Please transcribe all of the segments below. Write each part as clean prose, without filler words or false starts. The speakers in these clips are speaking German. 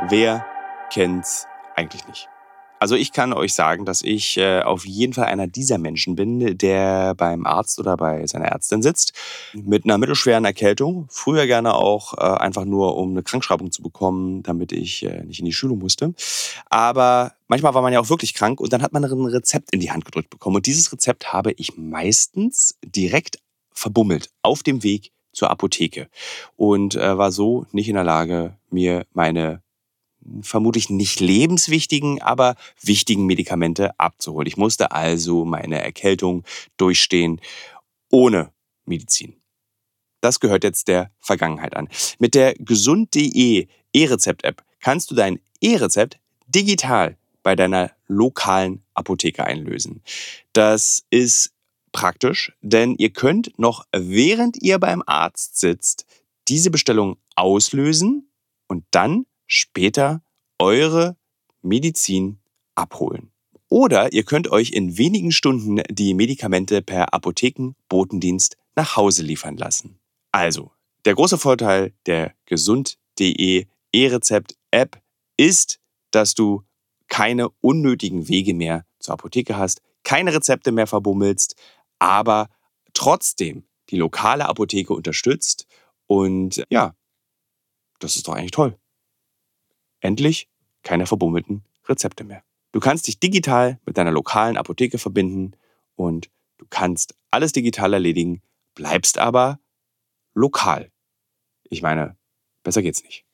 Wer kennt's eigentlich nicht? Also ich kann euch sagen, dass ich auf jeden Fall einer dieser Menschen bin, der beim Arzt oder bei seiner Ärztin sitzt mit einer mittelschweren Erkältung. Früher gerne auch einfach nur, um eine Krankschreibung zu bekommen, damit ich nicht in die Schule musste. Aber manchmal war man ja auch wirklich krank und dann hat man ein Rezept in die Hand gedrückt bekommen. Und dieses Rezept habe ich meistens direkt verbummelt auf dem Weg zur Apotheke und war so nicht in der Lage, mir meine vermutlich nicht lebenswichtigen, aber wichtigen Medikamente abzuholen. Ich musste also meine Erkältung durchstehen ohne Medizin. Das gehört jetzt der Vergangenheit an. Mit der gesund.de E-Rezept-App kannst du dein E-Rezept digital bei deiner lokalen Apotheke einlösen. Das ist praktisch, denn ihr könnt noch während ihr beim Arzt sitzt, diese Bestellung auslösen und dann später eure Medizin abholen. Oder ihr könnt euch in wenigen Stunden die Medikamente per Apothekenbotendienst nach Hause liefern lassen. Also, der große Vorteil der gesund.de E-Rezept-App ist, dass du keine unnötigen Wege mehr zur Apotheke hast, keine Rezepte mehr verbummelst, aber trotzdem die lokale Apotheke unterstützt. Und ja, das ist doch eigentlich toll. Endlich keine verbummelten Rezepte mehr. Du kannst dich digital mit deiner lokalen Apotheke verbinden und du kannst alles digital erledigen, bleibst aber lokal. Ich meine, besser geht's nicht.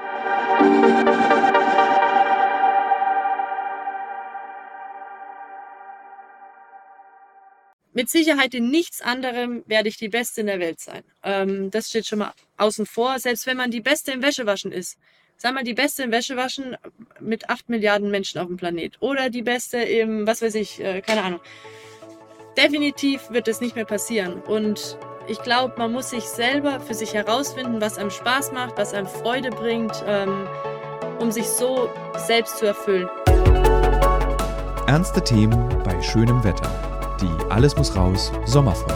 Mit Sicherheit in nichts anderem werde ich die Beste in der Welt sein. Das steht schon mal außen vor. Selbst wenn man die Beste im Wäschewaschen ist. Sag mal, die Beste im Wäschewaschen mit 8 Milliarden Menschen auf dem Planet. Oder die Beste im, was weiß ich, keine Ahnung. Definitiv wird das nicht mehr passieren. Und ich glaube, man muss sich selber für sich herausfinden, was einem Spaß macht, was einem Freude bringt, um sich so selbst zu erfüllen. Ernste Themen bei schönem Wetter. Die Alles muss raus Sommerfolge.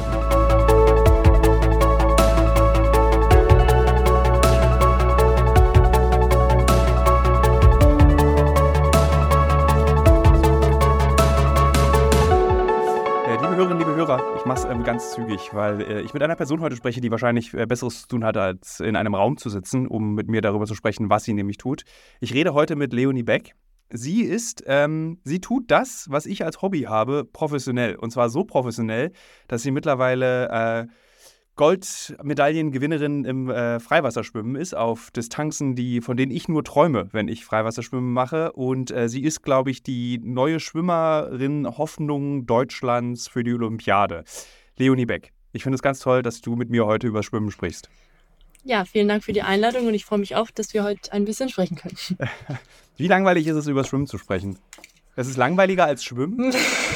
Liebe Hörerinnen, liebe Hörer, ich mache es ganz zügig, weil ich mit einer Person heute spreche, die wahrscheinlich Besseres zu tun hat, als in einem Raum zu sitzen, um mit mir darüber zu sprechen, was sie nämlich tut. Ich rede heute mit Leonie Beck. Sie tut das, was ich als Hobby habe, professionell. Und zwar so professionell, dass sie mittlerweile Goldmedaillengewinnerin im Freiwasserschwimmen ist, auf Distanzen, von denen ich nur träume, wenn ich Freiwasserschwimmen mache. Und sie ist, glaube ich, die neue Schwimmerin Hoffnung Deutschlands für die Olympiade. Leonie Beck, ich finde es ganz toll, dass du mit mir heute über Schwimmen sprichst. Ja, vielen Dank für die Einladung und ich freue mich auch, dass wir heute ein bisschen sprechen können. Wie langweilig ist es, über Schwimmen zu sprechen? Es ist langweiliger als Schwimmen?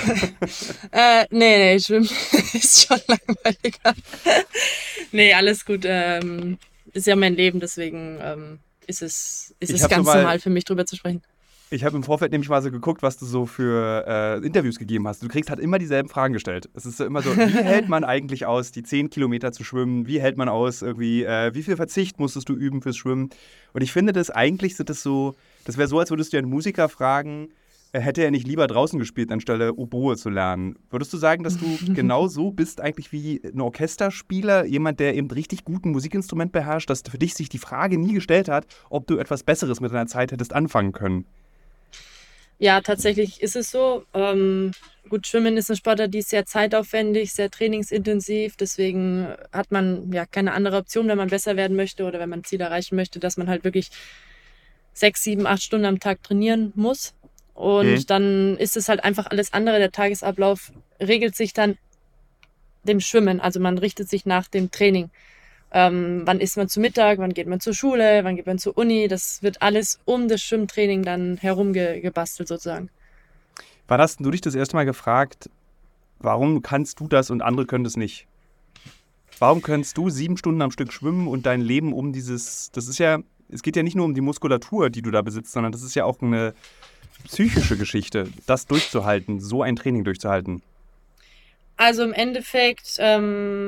Nee, Schwimmen ist schon langweiliger. Nee, alles gut. Ist ja mein Leben, deswegen ist es ganz normal für mich, drüber zu sprechen. Ich habe im Vorfeld nämlich mal so geguckt, was du so für Interviews gegeben hast. Du kriegst halt immer dieselben Fragen gestellt. Es ist so immer so, wie hält man eigentlich aus, die 10 Kilometer zu schwimmen? Wie hält man aus, irgendwie, wie viel Verzicht musstest du üben fürs Schwimmen? Und ich finde, das wäre so, als würdest du einen Musiker fragen, hätte er nicht lieber draußen gespielt, anstelle Oboe zu lernen. Würdest du sagen, dass du genau so bist eigentlich wie ein Orchesterspieler, jemand, der eben richtig guten Musikinstrument beherrscht, dass für dich sich die Frage nie gestellt hat, ob du etwas Besseres mit deiner Zeit hättest anfangen können? Ja, tatsächlich ist es so. Gut, Schwimmen ist eine Sportart, die ist sehr zeitaufwendig, sehr trainingsintensiv. Deswegen hat man ja keine andere Option, wenn man besser werden möchte oder wenn man ein Ziel erreichen möchte, dass man halt wirklich 6, 7, 8 Stunden am Tag trainieren muss. Und dann ist es halt einfach alles andere. Der Tagesablauf regelt sich dann dem Schwimmen. Also man richtet sich nach dem Training. Wann isst man zu Mittag, wann geht man zur Schule, wann geht man zur Uni. Das wird alles um das Schwimmtraining dann herum gebastelt sozusagen. Wann hast du dich das erste Mal gefragt, warum kannst du das und andere können das nicht? Warum kannst du 7 Stunden am Stück schwimmen und dein Leben es geht ja nicht nur um die Muskulatur, die du da besitzt, sondern das ist ja auch eine psychische Geschichte, das durchzuhalten, so ein Training durchzuhalten. Also im Endeffekt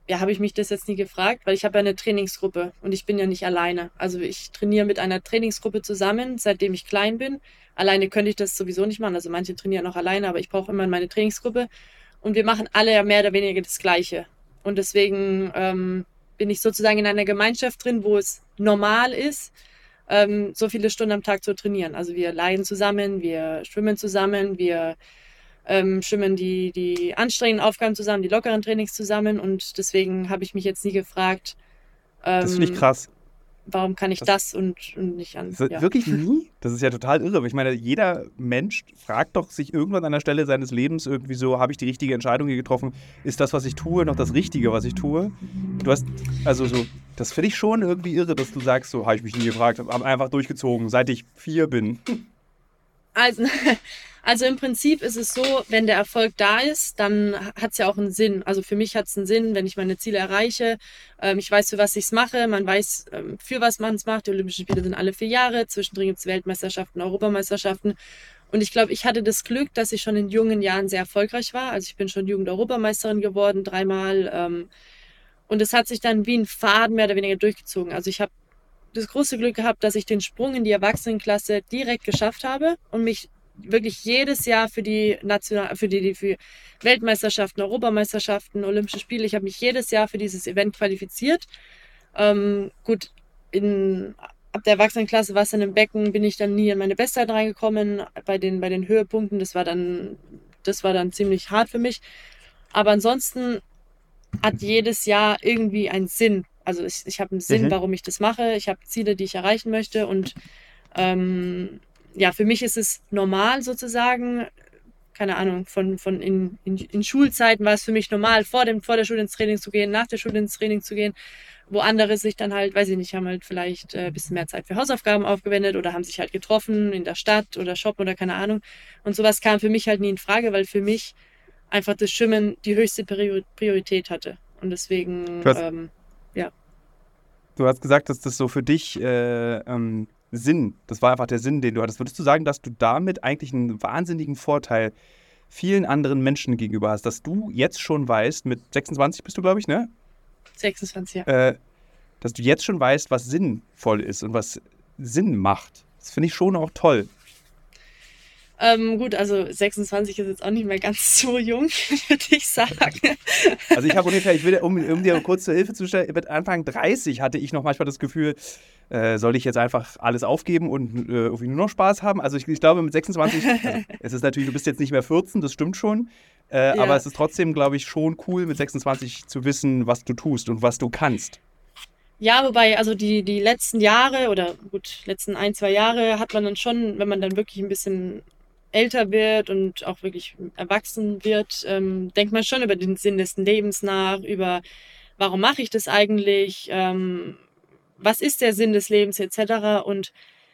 ja, habe ich mich das jetzt nie gefragt, weil ich habe ja eine Trainingsgruppe und ich bin ja nicht alleine. Also ich trainiere mit einer Trainingsgruppe zusammen, seitdem ich klein bin. Alleine könnte ich das sowieso nicht machen. Also manche trainieren auch alleine, aber ich brauche immer meine Trainingsgruppe. Und wir machen alle ja mehr oder weniger das Gleiche. Und deswegen bin ich sozusagen in einer Gemeinschaft drin, wo es normal ist, so viele Stunden am Tag zu trainieren. Also wir leiden zusammen, wir schwimmen zusammen, wir schwimmen die anstrengenden Aufgaben zusammen, die lockeren Trainings zusammen. Und deswegen habe ich mich jetzt nie gefragt, Das finde ich krass. warum kann ich das und nicht an. Ja. Wirklich nie? Das ist ja total irre. Ich meine, jeder Mensch fragt doch sich irgendwann an der Stelle seines Lebens irgendwie so, habe ich die richtige Entscheidung hier getroffen? Ist das, was ich tue, noch das Richtige, was ich tue? Du hast, also so, das finde ich schon irgendwie irre, dass du sagst, so habe ich mich nie gefragt, habe einfach durchgezogen, seit ich 4 bin. Also im Prinzip ist es so, wenn der Erfolg da ist, dann hat es ja auch einen Sinn. Also für mich hat es einen Sinn, wenn ich meine Ziele erreiche. Ich weiß, für was ich es mache. Man weiß, für was man es macht. Die Olympischen Spiele sind alle 4 Jahre. Zwischendrin gibt es Weltmeisterschaften, Europameisterschaften. Und ich glaube, ich hatte das Glück, dass ich schon in jungen Jahren sehr erfolgreich war. Also ich bin schon Jugend-Europameisterin geworden, 3-mal. Und es hat sich dann wie ein Faden mehr oder weniger durchgezogen. Also ich habe das große Glück gehabt, dass ich den Sprung in die Erwachsenenklasse direkt geschafft habe und mich wirklich jedes Jahr für für Weltmeisterschaften, Europameisterschaften, Olympische Spiele, ich habe mich jedes Jahr für dieses Event qualifiziert. Gut, ab der Erwachsenenklasse war es dann im Becken, bin ich dann nie in meine Bestzeit reingekommen bei den Höhepunkten. Das war dann ziemlich hart für mich. Aber ansonsten hat jedes Jahr irgendwie einen Sinn. Also ich habe einen Sinn, warum ich das mache. Ich habe Ziele, die ich erreichen möchte. Und ja, für mich ist es normal sozusagen, keine Ahnung, in Schulzeiten war es für mich normal, vor der Schule ins Training zu gehen, nach der Schule ins Training zu gehen, wo andere sich dann halt, weiß ich nicht, haben halt vielleicht ein bisschen mehr Zeit für Hausaufgaben aufgewendet oder haben sich halt getroffen in der Stadt oder shoppen oder keine Ahnung. Und sowas kam für mich halt nie in Frage, weil für mich einfach das Schwimmen die höchste Priorität hatte. Und deswegen, ja. Du hast gesagt, dass das so für dich Sinn, das war einfach der Sinn, den du hattest. Würdest du sagen, dass du damit eigentlich einen wahnsinnigen Vorteil vielen anderen Menschen gegenüber hast, dass du jetzt schon weißt, mit 26 bist du, glaube ich, ne? 26, ja. Dass du jetzt schon weißt, was sinnvoll ist und was Sinn macht. Das finde ich schon auch toll. Gut, also 26 ist jetzt auch nicht mehr ganz so jung, würde ich sagen. Also ich habe ungefähr, um dir kurz zur Hilfe zu stellen, mit Anfang 30 hatte ich noch manchmal das Gefühl, soll ich jetzt einfach alles aufgeben und irgendwie nur noch Spaß haben? Also ich glaube mit 26, also es ist natürlich, du bist jetzt nicht mehr 14, das stimmt schon, aber es ist trotzdem, glaube ich, schon cool mit 26 zu wissen, was du tust und was du kannst. Ja, wobei, also die letzten Jahre oder gut, letzten 1-2 Jahre hat man dann schon, wenn man dann wirklich ein bisschen älter wird und auch wirklich erwachsen wird, denkt man schon über den Sinn des Lebens nach, über warum mache ich das eigentlich, was ist der Sinn des Lebens etc. Und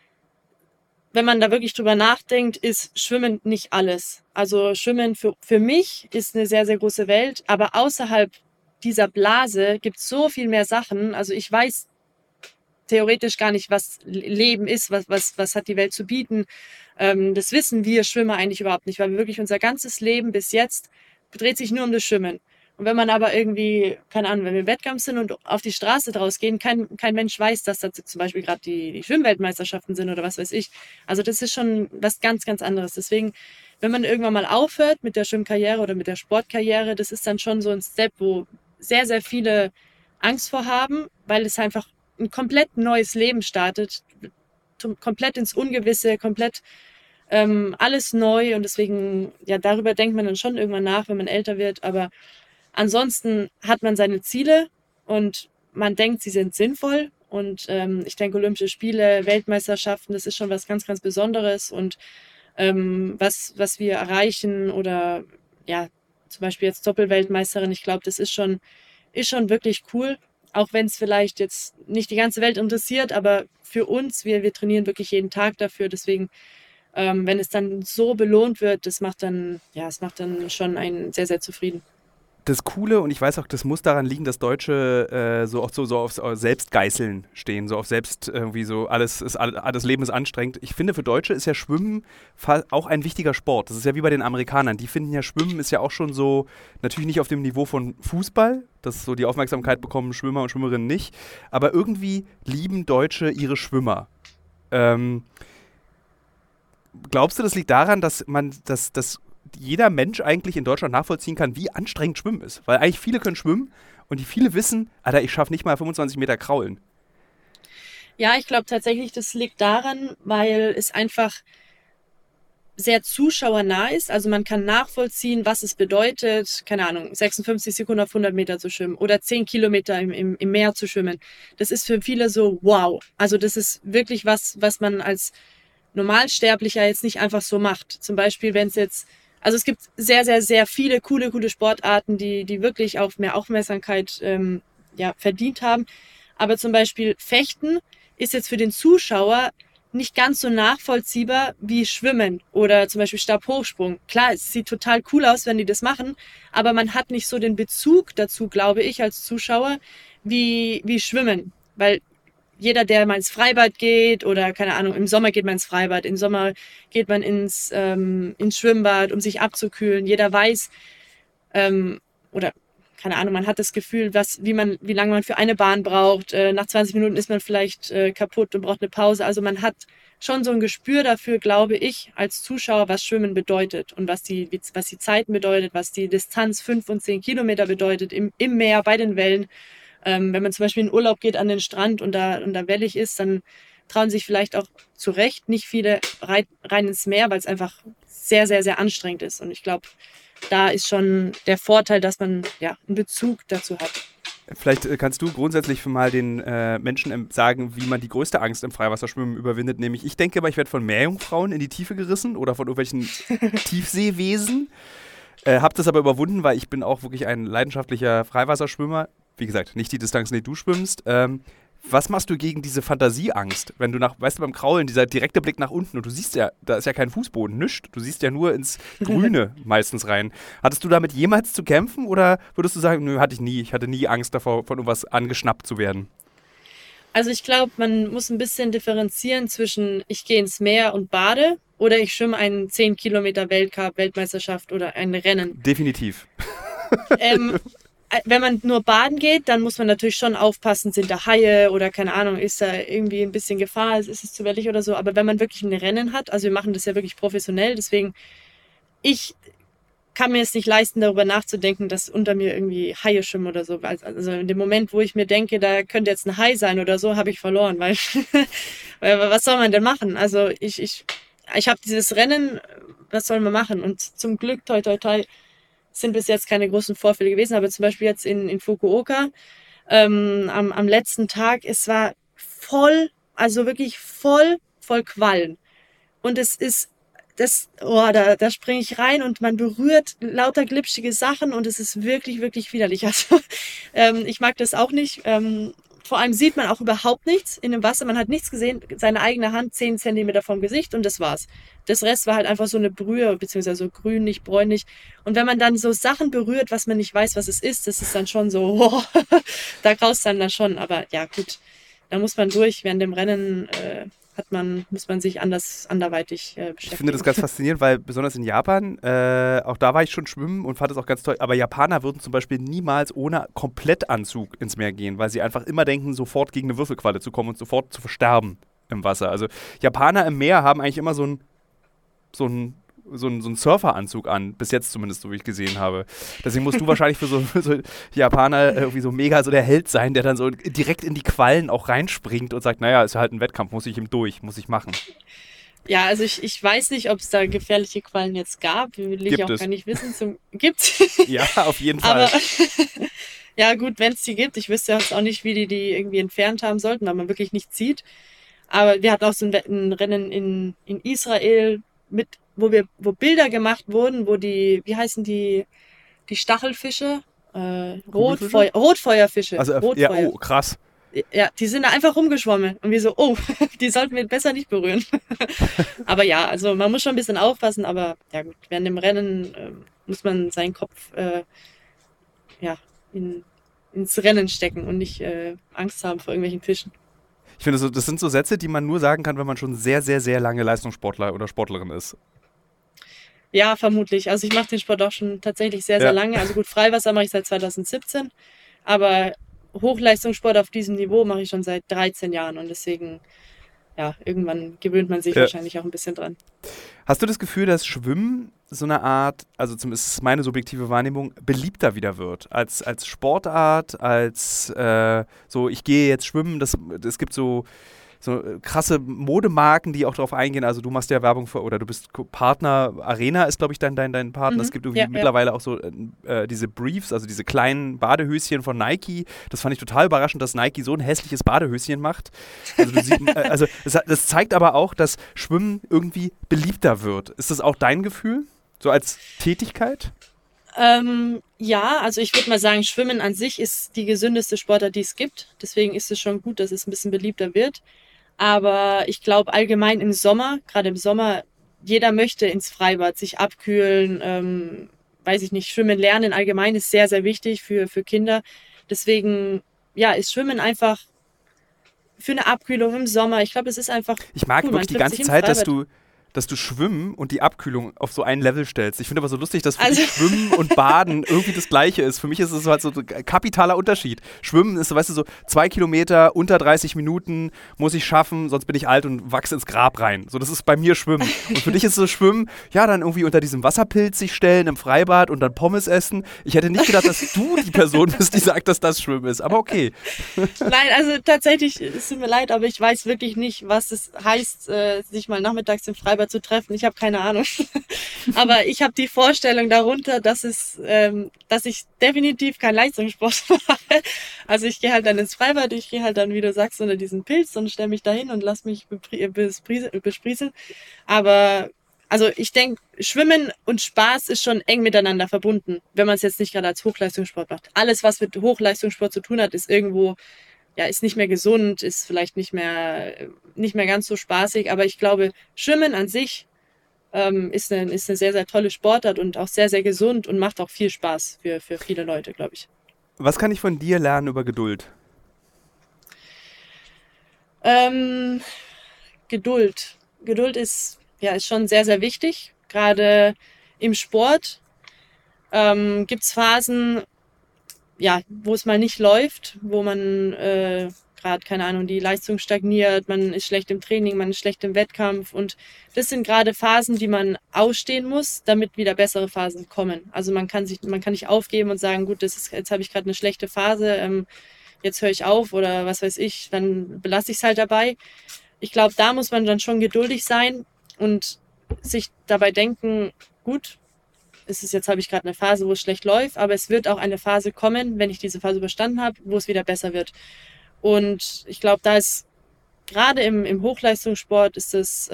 wenn man da wirklich drüber nachdenkt, ist Schwimmen nicht alles. Also Schwimmen für mich ist eine sehr, sehr große Welt, aber außerhalb dieser Blase gibt es so viel mehr Sachen. Also ich weiß theoretisch gar nicht, was Leben ist, was hat die Welt zu bieten. Das wissen wir Schwimmer eigentlich überhaupt nicht, weil wir wirklich unser ganzes Leben bis jetzt dreht sich nur um das Schwimmen. Und wenn man aber irgendwie, keine Ahnung, wenn wir im Wettkampf sind und auf die Straße draus gehen, kein Mensch weiß, dass da zum Beispiel gerade die Schwimmweltmeisterschaften sind oder was weiß ich. Also das ist schon was ganz, ganz anderes. Deswegen, wenn man irgendwann mal aufhört mit der Schwimmkarriere oder mit der Sportkarriere, das ist dann schon so ein Step, wo sehr, sehr viele Angst vor haben, weil es einfach ein komplett neues Leben startet, komplett ins Ungewisse, komplett alles neu und deswegen, ja, darüber denkt man dann schon irgendwann nach, wenn man älter wird, aber ansonsten hat man seine Ziele und man denkt, sie sind sinnvoll und ich denke, Olympische Spiele, Weltmeisterschaften, das ist schon was ganz, ganz Besonderes und was wir erreichen oder ja, zum Beispiel jetzt Doppelweltmeisterin, ich glaube, das ist schon wirklich cool. Auch wenn es vielleicht jetzt nicht die ganze Welt interessiert, aber für uns, wir trainieren wirklich jeden Tag dafür. Deswegen, wenn es dann so belohnt wird, es macht dann schon einen sehr, sehr zufrieden. das Coole, und ich weiß auch, das muss daran liegen, dass Deutsche so oft so auf Selbstgeißeln stehen, so auf selbst irgendwie so, alles Leben ist anstrengend. Ich finde, für Deutsche ist ja Schwimmen auch ein wichtiger Sport. Das ist ja wie bei den Amerikanern. Die finden ja, Schwimmen ist ja auch schon so, natürlich nicht auf dem Niveau von Fußball, dass so die Aufmerksamkeit bekommen Schwimmer und Schwimmerinnen nicht, aber irgendwie lieben Deutsche ihre Schwimmer. Glaubst du, das liegt daran, dass jeder Mensch eigentlich in Deutschland nachvollziehen kann, wie anstrengend Schwimmen ist? Weil eigentlich viele können schwimmen und die viele wissen, Alter, ich schaffe nicht mal 25 Meter kraulen. Ja, ich glaube tatsächlich, das liegt daran, weil es einfach sehr zuschauernah ist. Also man kann nachvollziehen, was es bedeutet, keine Ahnung, 56 Sekunden auf 100 Meter zu schwimmen oder 10 Kilometer im Meer zu schwimmen. Das ist für viele so, wow. Also das ist wirklich was man als Normalsterblicher jetzt nicht einfach so macht. Zum Beispiel, wenn es jetzt, also es gibt sehr, sehr, sehr viele coole Sportarten, die wirklich auch mehr Aufmerksamkeit verdient haben. Aber zum Beispiel Fechten ist jetzt für den Zuschauer nicht ganz so nachvollziehbar wie Schwimmen oder zum Beispiel Stabhochsprung. Klar, es sieht total cool aus, wenn die das machen, aber man hat nicht so den Bezug dazu, glaube ich, als Zuschauer, wie Schwimmen. Weil jeder, der mal ins Freibad geht oder, keine Ahnung, im Sommer geht man ins Freibad, im Sommer geht man ins Schwimmbad, um sich abzukühlen. Jeder weiß, oder keine Ahnung, man hat das Gefühl, wie lange man für eine Bahn braucht. Nach 20 Minuten ist man vielleicht kaputt und braucht eine Pause. Also man hat schon so ein Gespür dafür, glaube ich, als Zuschauer, was Schwimmen bedeutet und was die Zeiten bedeutet, was die Distanz 5 und 10 Kilometer bedeutet im Meer, bei den Wellen. Wenn man zum Beispiel in Urlaub geht an den Strand und da wellig ist, dann trauen sich vielleicht auch zu Recht nicht viele rein ins Meer, weil es einfach sehr, sehr, sehr anstrengend ist. Und ich glaube, da ist schon der Vorteil, dass man einen Bezug dazu hat. Vielleicht kannst du grundsätzlich mal den Menschen sagen, wie man die größte Angst im Freiwasserschwimmen überwindet. Nämlich, ich denke mal, ich werde von Meerjungfrauen in die Tiefe gerissen oder von irgendwelchen Tiefseewesen. Hab das aber überwunden, weil ich bin auch wirklich ein leidenschaftlicher Freiwasserschwimmer. Wie gesagt, nicht die Distanz, die du schwimmst. Was machst du gegen diese Fantasieangst? Wenn du weißt du, beim Kraulen, dieser direkte Blick nach unten und du siehst ja, da ist ja kein Fußboden, nichts. Du siehst ja nur ins Grüne meistens rein. Hattest du damit jemals zu kämpfen oder würdest du sagen, nö, hatte ich nie. Ich hatte nie Angst davor, von irgendwas angeschnappt zu werden. Also ich glaube, man muss ein bisschen differenzieren zwischen ich gehe ins Meer und bade oder ich schwimme einen 10 Kilometer Weltcup, Weltmeisterschaft oder ein Rennen. Definitiv. Wenn man nur baden geht, dann muss man natürlich schon aufpassen, sind da Haie oder keine Ahnung, ist da irgendwie ein bisschen Gefahr, ist es zu wellig oder so. Aber wenn man wirklich ein Rennen hat, also wir machen das ja wirklich professionell, deswegen, ich kann mir es nicht leisten, darüber nachzudenken, dass unter mir irgendwie Haie schwimmen oder so. Also in dem Moment, wo ich mir denke, da könnte jetzt ein Hai sein oder so, habe ich verloren, weil was soll man denn machen? Also ich habe dieses Rennen, was soll man machen? Und zum Glück, toi toi toi, sind bis jetzt keine großen Vorfälle gewesen, aber zum Beispiel jetzt in Fukuoka am letzten Tag, es war voll, also wirklich voll Quallen. Und es ist, da springe ich rein und man berührt lauter glitschige Sachen und es ist wirklich, wirklich widerlich. Also ich mag das auch nicht. Vor allem sieht man auch überhaupt nichts in dem Wasser. Man hat nichts gesehen, seine eigene Hand 10 Zentimeter vom Gesicht und das war's. Das Rest war halt einfach so eine Brühe, beziehungsweise so grünlich, bräunlich. Und wenn man dann so Sachen berührt, was man nicht weiß, was es ist, das ist dann schon so, wow, da graust dann schon. Aber ja, gut, da muss man durch. Während dem Rennen muss man sich anderweitig beschäftigen. Ich finde das ganz faszinierend, weil besonders in Japan, auch da war ich schon schwimmen und fand es auch ganz toll, aber Japaner würden zum Beispiel niemals ohne Komplettanzug ins Meer gehen, weil sie einfach immer denken, sofort gegen eine Würfelqualle zu kommen und sofort zu versterben im Wasser. Also Japaner im Meer haben eigentlich immer so einen Surferanzug an, bis jetzt zumindest, so wie ich gesehen habe. Deswegen musst du wahrscheinlich für so Japaner irgendwie so mega so der Held sein, der dann so direkt in die Quallen auch reinspringt und sagt, naja, ist halt ein Wettkampf, muss ich machen. Ja, also ich weiß nicht, ob es da gefährliche Quallen jetzt gab, will ich auch gar nicht wissen. Gibt's? Ja, auf jeden Fall. Aber ja gut, wenn es die gibt, ich wüsste jetzt auch nicht, wie die irgendwie entfernt haben sollten, weil man wirklich nichts sieht. Aber wir hatten auch so ein Rennen in Israel, wo Bilder gemacht wurden, wo wie heißen die Stachelfische? Rotfeuerfische. Also, ja, oh, krass. Ja, die sind da einfach rumgeschwommen. Und wir so, oh, die sollten wir besser nicht berühren. Aber ja, also man muss schon ein bisschen aufpassen, aber ja gut, während dem Rennen muss man seinen Kopf ins Rennen stecken und nicht Angst haben vor irgendwelchen Fischen. Ich finde, das sind so Sätze, die man nur sagen kann, wenn man schon sehr, sehr, sehr lange Leistungssportler oder Sportlerin ist. Ja, vermutlich. Also ich mache den Sport auch schon tatsächlich sehr, sehr lange. Also gut, Freiwasser mache ich seit 2017, aber Hochleistungssport auf diesem Niveau mache ich schon seit 13 Jahren und deswegen, ja, irgendwann gewöhnt man sich wahrscheinlich auch ein bisschen dran. Hast du das Gefühl, dass Schwimmen so eine Art, also zumindest ist meine subjektive Wahrnehmung, beliebter wieder wird? Als Sportart, als so, ich gehe jetzt schwimmen, es gibt so krasse Modemarken, die auch darauf eingehen. Also du machst ja Werbung für, oder du bist Partner, Arena ist, glaube ich, dein Partner. Es gibt irgendwie mittlerweile auch so diese Briefs, also diese kleinen Badehöschen von Nike. Das fand ich total überraschend, dass Nike so ein hässliches Badehöschen macht. Also, das zeigt aber auch, dass Schwimmen irgendwie beliebter wird. Ist das auch dein Gefühl? So als Tätigkeit? Ja, also ich würde mal sagen, Schwimmen an sich ist die gesündeste Sportart, die es gibt. Deswegen ist es schon gut, dass es ein bisschen beliebter wird. Aber ich glaube allgemein im Sommer, gerade im Sommer, jeder möchte ins Freibad sich abkühlen, weiß ich nicht, schwimmen lernen allgemein ist sehr, sehr wichtig für Kinder. Deswegen, ja, ist Schwimmen einfach für eine Abkühlung im Sommer. Ich glaube, es ist einfach Ich mag cool. wirklich die ganze Zeit, dass du Schwimmen und die Abkühlung auf so ein Level stellst. Ich finde aber so lustig, dass für dich Schwimmen und Baden irgendwie das Gleiche ist. Für mich ist es halt so ein kapitaler Unterschied. Schwimmen ist, weißt du, so 2 Kilometer, unter 30 Minuten muss ich schaffen, sonst bin ich alt und wachse ins Grab rein. So, das ist bei mir Schwimmen. Und für dich ist so Schwimmen, ja, dann irgendwie unter diesem Wasserpilz sich stellen im Freibad und dann Pommes essen. Ich hätte nicht gedacht, dass du die Person bist, die sagt, dass das Schwimmen ist. Aber okay. Nein, also tatsächlich, es tut mir leid, aber ich weiß wirklich nicht, was es heißt, sich mal nachmittags im Freibad zu treffen. Ich habe keine Ahnung. Aber ich habe die Vorstellung darunter, dass ich definitiv kein Leistungssport mache. Also ich gehe halt dann ins Freibad, ich gehe halt dann, wie du sagst, unter diesen Pilz und stelle mich dahin und lass mich besprießen. Aber also ich denke, Schwimmen und Spaß ist schon eng miteinander verbunden, wenn man es jetzt nicht gerade als Hochleistungssport macht. Alles, was mit Hochleistungssport zu tun hat, ist irgendwo, ja, ist nicht mehr gesund, ist vielleicht nicht mehr ganz so spaßig, aber ich glaube, Schwimmen an sich ist eine sehr, sehr tolle Sportart und auch sehr, sehr gesund und macht auch viel Spaß für viele Leute, glaube ich. Was kann ich von dir lernen über Geduld? Geduld. Geduld ist schon sehr, sehr wichtig. Gerade im Sport gibt es Phasen, ja, wo es mal nicht läuft, wo man gerade, keine Ahnung, die Leistung stagniert, man ist schlecht im Training, man ist schlecht im Wettkampf und das sind gerade Phasen, die man ausstehen muss, damit wieder bessere Phasen kommen. Also man kann nicht aufgeben und sagen, gut, jetzt habe ich gerade eine schlechte Phase, jetzt höre ich auf oder was weiß ich, dann belasse ich es halt dabei. Ich glaube, da muss man dann schon geduldig sein und sich dabei denken, gut, jetzt habe ich gerade eine Phase, wo es schlecht läuft, aber es wird auch eine Phase kommen, wenn ich diese Phase überstanden habe, wo es wieder besser wird. Und ich glaube, da ist gerade im Hochleistungssport ist es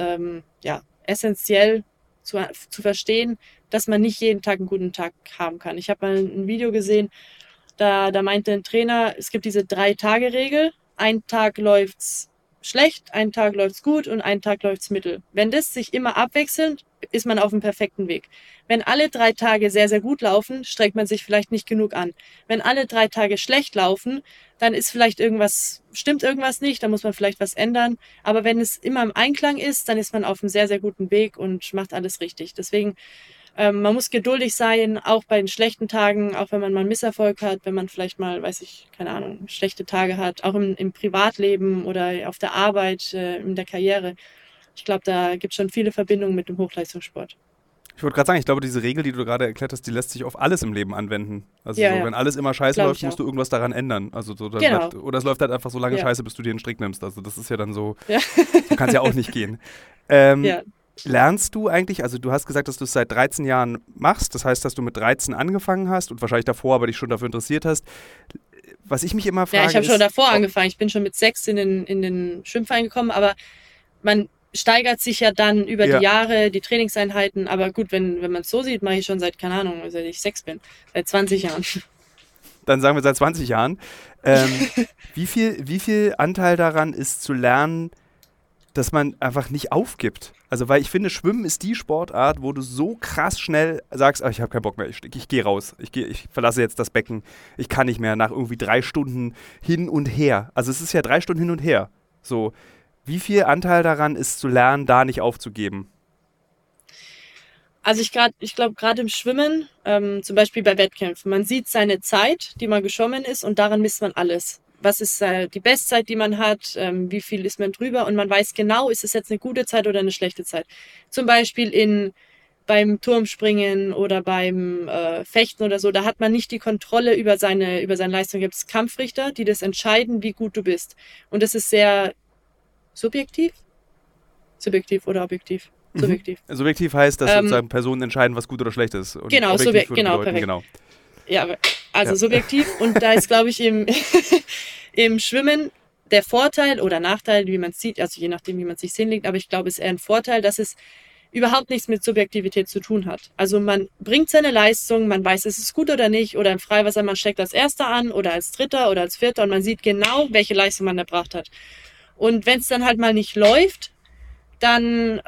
essentiell zu verstehen, dass man nicht jeden Tag einen guten Tag haben kann. Ich habe mal ein Video gesehen, da meinte ein Trainer, es gibt diese 3-Tage-Regel. Ein Tag läuft's schlecht, einen Tag läuft's gut und einen Tag läuft's mittel. Wenn das sich immer abwechselt, ist man auf dem perfekten Weg. Wenn alle 3 Tage sehr, sehr gut laufen, strengt man sich vielleicht nicht genug an. Wenn alle 3 Tage schlecht laufen, dann ist vielleicht stimmt irgendwas nicht, dann muss man vielleicht was ändern. Aber wenn es immer im Einklang ist, dann ist man auf einem sehr, sehr guten Weg und macht alles richtig. Deswegen, man muss geduldig sein, auch bei den schlechten Tagen, auch wenn man mal einen Misserfolg hat, wenn man vielleicht mal, weiß ich, keine Ahnung, schlechte Tage hat, auch im Privatleben oder auf der Arbeit, in der Karriere. Ich glaube, da gibt es schon viele Verbindungen mit dem Hochleistungssport. Ich wollte gerade sagen, ich glaube, diese Regel, die du gerade erklärt hast, die lässt sich auf alles im Leben anwenden. Also Ja. wenn alles immer scheiße läuft, musst auch. du irgendwas daran ändern. Also Genau. oder es läuft halt einfach so lange Ja. scheiße, bis du dir einen Strick nimmst. Also das ist ja dann so, Ja. so kann es ja auch nicht gehen. Ja. Lernst du eigentlich, also du hast gesagt, dass du es seit 13 Jahren machst, das heißt, dass du mit 13 angefangen hast und wahrscheinlich davor aber dich schon dafür interessiert hast. Was ich mich immer frage, Ja, ich habe schon davor angefangen. Ich bin schon mit 6 in den Schwimmverein gekommen, aber man steigert sich ja dann über die Jahre, die Trainingseinheiten. Aber gut, wenn man es so sieht, mache ich schon seit, keine Ahnung, seit ich 6 bin, seit 20 Jahren. Dann sagen wir seit 20 Jahren. Wie viel Anteil daran ist zu lernen, dass man einfach nicht aufgibt. Also, weil ich finde, Schwimmen ist die Sportart, wo du so krass schnell sagst, ich habe keinen Bock mehr, ich gehe raus, ich verlasse jetzt das Becken, ich kann nicht mehr nach irgendwie 3 Stunden hin und her. Also es ist ja 3 Stunden hin und her. So, wie viel Anteil daran ist zu lernen, da nicht aufzugeben? Also ich glaube gerade im Schwimmen, zum Beispiel bei Wettkämpfen, man sieht seine Zeit, die man geschwommen ist, und daran misst man alles. Was ist die Bestzeit, die man hat, wie viel ist man drüber, und man weiß genau, ist es jetzt eine gute Zeit oder eine schlechte Zeit. Zum Beispiel beim Turmspringen oder beim Fechten oder so, da hat man nicht die Kontrolle über seine Leistung. Da gibt es Kampfrichter, die das entscheiden, wie gut du bist. Und das ist sehr subjektiv. Subjektiv oder objektiv? Subjektiv. Subjektiv heißt, dass sozusagen Personen entscheiden, was gut oder schlecht ist. Und genau, objektiv genau, bedeuten, perfekt. Genau. Ja, also subjektiv. Und da ist, glaube ich, im Schwimmen der Vorteil oder Nachteil, wie man es sieht, also je nachdem, wie man es sich hinlegt, aber ich glaube, es ist eher ein Vorteil, dass es überhaupt nichts mit Subjektivität zu tun hat. Also man bringt seine Leistung, man weiß, ist es gut oder nicht, oder im Freiwasser, man steckt als Erster an oder als Dritter oder als Vierter, und man sieht genau, welche Leistung man erbracht hat. Und wenn es dann halt mal nicht läuft, dann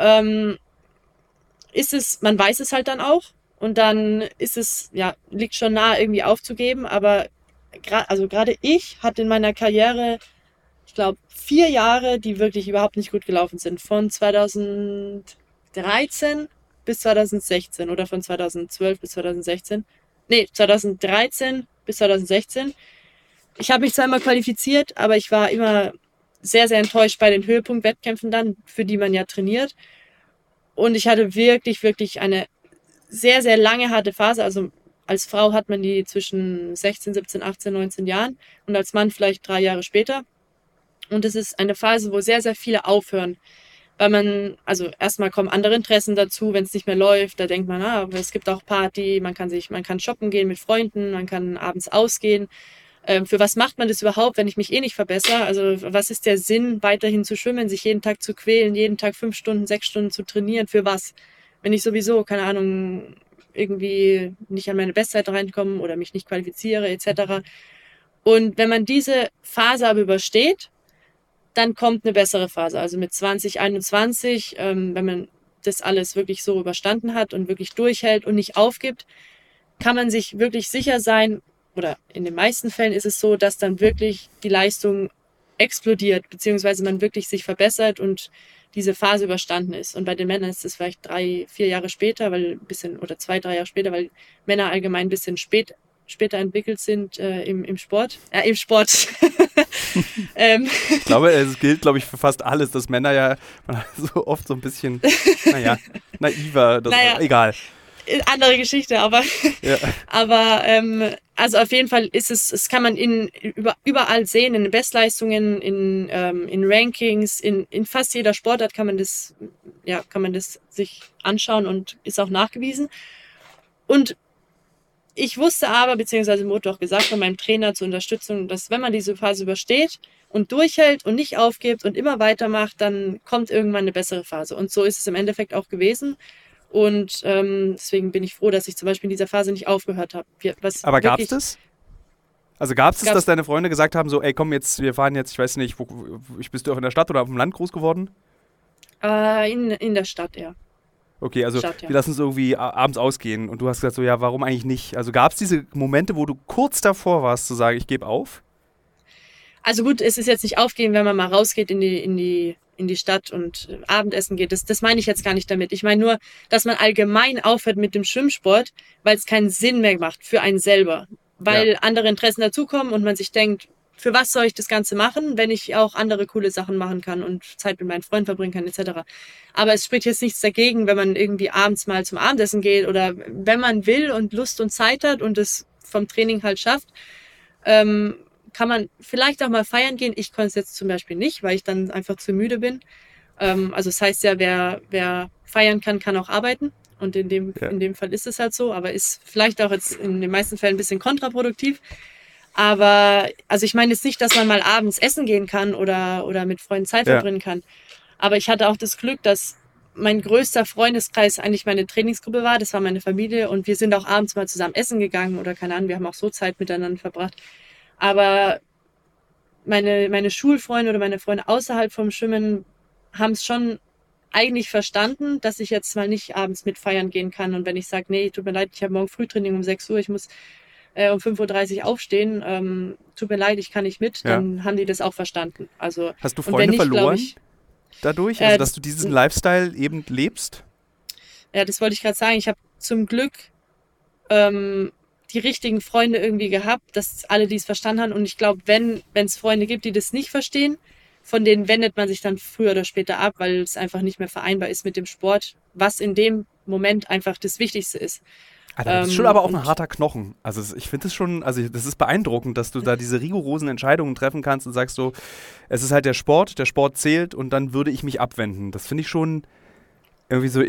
man weiß es halt dann auch, und dann ist es, ja, liegt schon nahe, irgendwie aufzugeben, aber gerade ich hatte in meiner Karriere, ich glaube, 4 Jahre, die wirklich überhaupt nicht gut gelaufen sind. Von 2013 bis 2016 oder von 2012 bis 2016. Nee, 2013 bis 2016. Ich habe mich zweimal qualifiziert, aber ich war immer sehr, sehr enttäuscht bei den Höhepunktwettkämpfen dann, für die man ja trainiert. Und ich hatte wirklich, wirklich eine sehr, sehr lange harte Phase. Also als Frau hat man die zwischen 16, 17, 18, 19 Jahren und als Mann vielleicht 3 Jahre später. Und es ist eine Phase, wo sehr, sehr viele aufhören. Weil also erstmal kommen andere Interessen dazu, wenn es nicht mehr läuft. Da denkt man, aber es gibt auch Party, man kann shoppen gehen mit Freunden, man kann abends ausgehen. Für was macht man das überhaupt, wenn ich mich eh nicht verbessere? Also was ist der Sinn, weiterhin zu schwimmen, sich jeden Tag zu quälen, jeden Tag 5 Stunden, 6 Stunden zu trainieren? Für was? Wenn ich sowieso, keine Ahnung, irgendwie nicht an meine Bestzeit reinkomme oder mich nicht qualifiziere etc. Und wenn man diese Phase aber übersteht, dann kommt eine bessere Phase. Also mit 2021, wenn man das alles wirklich so überstanden hat und wirklich durchhält und nicht aufgibt, kann man sich wirklich sicher sein, oder in den meisten Fällen ist es so, dass dann wirklich die Leistung explodiert, beziehungsweise man wirklich sich verbessert und diese Phase überstanden ist. Und bei den Männern ist es vielleicht 3, 4 Jahre später, oder 2, 3 Jahre später, weil Männer allgemein ein bisschen später entwickelt sind im Sport. Im Sport. Ich glaube, es gilt, für fast alles, dass Männer ja so oft so ein bisschen, naiver, egal. Andere Geschichte, aber, ja. aber also auf jeden Fall es kann man überall sehen, in den Bestleistungen, in Rankings, in fast jeder Sportart kann man das sich anschauen und ist auch nachgewiesen. Und ich wusste aber, beziehungsweise wurde auch gesagt von meinem Trainer zur Unterstützung, dass wenn man diese Phase übersteht und durchhält und nicht aufgibt und immer weitermacht, dann kommt irgendwann eine bessere Phase. Und so ist es im Endeffekt auch gewesen. Und deswegen bin ich froh, dass ich zum Beispiel in dieser Phase nicht aufgehört habe. Aber gab es das? Also gab es, dass deine Freunde gesagt haben, so, ey komm jetzt, wir fahren jetzt, ich weiß nicht, bist du auch in der Stadt oder auf dem Land groß geworden? In der Stadt, ja. Okay, also wir lassen uns irgendwie abends ausgehen und du hast gesagt so, ja, warum eigentlich nicht? Also gab es diese Momente, wo du kurz davor warst zu sagen, ich gebe auf? Also gut, es ist jetzt nicht aufgeben, wenn man mal rausgeht in die Stadt und Abendessen geht. Das meine ich jetzt gar nicht damit. Ich meine nur, dass man allgemein aufhört mit dem Schwimmsport, weil es keinen Sinn mehr macht für einen selber. Weil andere Interessen dazukommen und man sich denkt, für was soll ich das Ganze machen, wenn ich auch andere coole Sachen machen kann und Zeit mit meinen Freunden verbringen kann, etc. Aber es spricht jetzt nichts dagegen, wenn man irgendwie abends mal zum Abendessen geht oder wenn man will und Lust und Zeit hat und es vom Training halt schafft, kann man vielleicht auch mal feiern gehen. Ich konnte es jetzt zum Beispiel nicht, weil ich dann einfach zu müde bin. Also das heißt ja, wer feiern kann, kann auch arbeiten. Und in dem Fall ist es halt so, aber ist vielleicht auch jetzt in den meisten Fällen ein bisschen kontraproduktiv. Aber, also ich meine jetzt nicht, dass man mal abends essen gehen kann oder mit Freunden Zeit verbringen kann. Aber ich hatte auch das Glück, dass mein größter Freundeskreis eigentlich meine Trainingsgruppe war. Das war meine Familie und wir sind auch abends mal zusammen essen gegangen oder keine Ahnung, wir haben auch so Zeit miteinander verbracht. Aber meine Schulfreunde oder meine Freunde außerhalb vom Schwimmen haben es schon eigentlich verstanden, dass ich jetzt mal nicht abends mit feiern gehen kann. Und wenn ich sage, nee, tut mir leid, ich habe morgen Frühtraining um 6 Uhr, ich muss um 5:30 Uhr aufstehen, tut mir leid, ich kann nicht mit, dann haben die das auch verstanden. Also, Hast du und wenn Freunde nicht, verloren ich, dadurch? Also, dass du diesen Lifestyle eben lebst? ja, das wollte ich gerade sagen. Ich habe zum Glück die richtigen Freunde irgendwie gehabt, dass alle dies verstanden haben. Und ich glaube, wenn es Freunde gibt, die das nicht verstehen, von denen wendet man sich dann früher oder später ab, weil es einfach nicht mehr vereinbar ist mit dem Sport, was in dem Moment einfach das Wichtigste ist. Alter, das ist schon aber auch ein harter Knochen. Also ich finde es schon, also das ist beeindruckend, dass du da diese rigorosen Entscheidungen treffen kannst und sagst so, es ist halt der Sport zählt und dann würde ich mich abwenden. Das finde ich schon irgendwie so,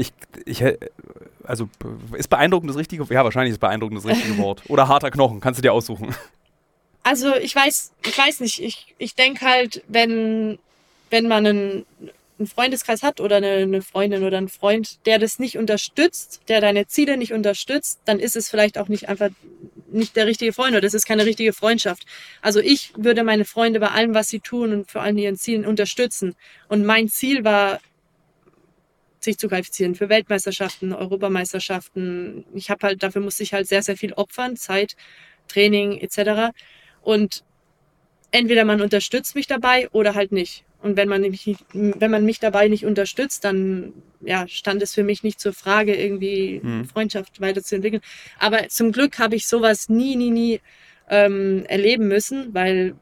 also ist beeindruckend das richtige, ja wahrscheinlich ist beeindruckend das richtige Wort. Oder harter Knochen, kannst du dir aussuchen. Also ich weiß nicht, ich denke halt, wenn man einen Freundeskreis hat oder eine Freundin oder einen Freund, der das nicht unterstützt, der deine Ziele nicht unterstützt, dann ist es vielleicht auch nicht einfach nicht der richtige Freund oder das ist keine richtige Freundschaft. Also ich würde meine Freunde bei allem, was sie tun und vor allem ihren Zielen unterstützen. Und mein Ziel war, sich zu qualifizieren für Weltmeisterschaften, Europameisterschaften. Dafür musste ich halt sehr, sehr viel opfern, Zeit, Training etc. Und entweder man unterstützt mich dabei oder halt nicht. Und wenn man mich dabei nicht unterstützt, dann stand es für mich nicht zur Frage, irgendwie Freundschaft weiterzuentwickeln. Aber zum Glück habe ich sowas nie erleben müssen, weil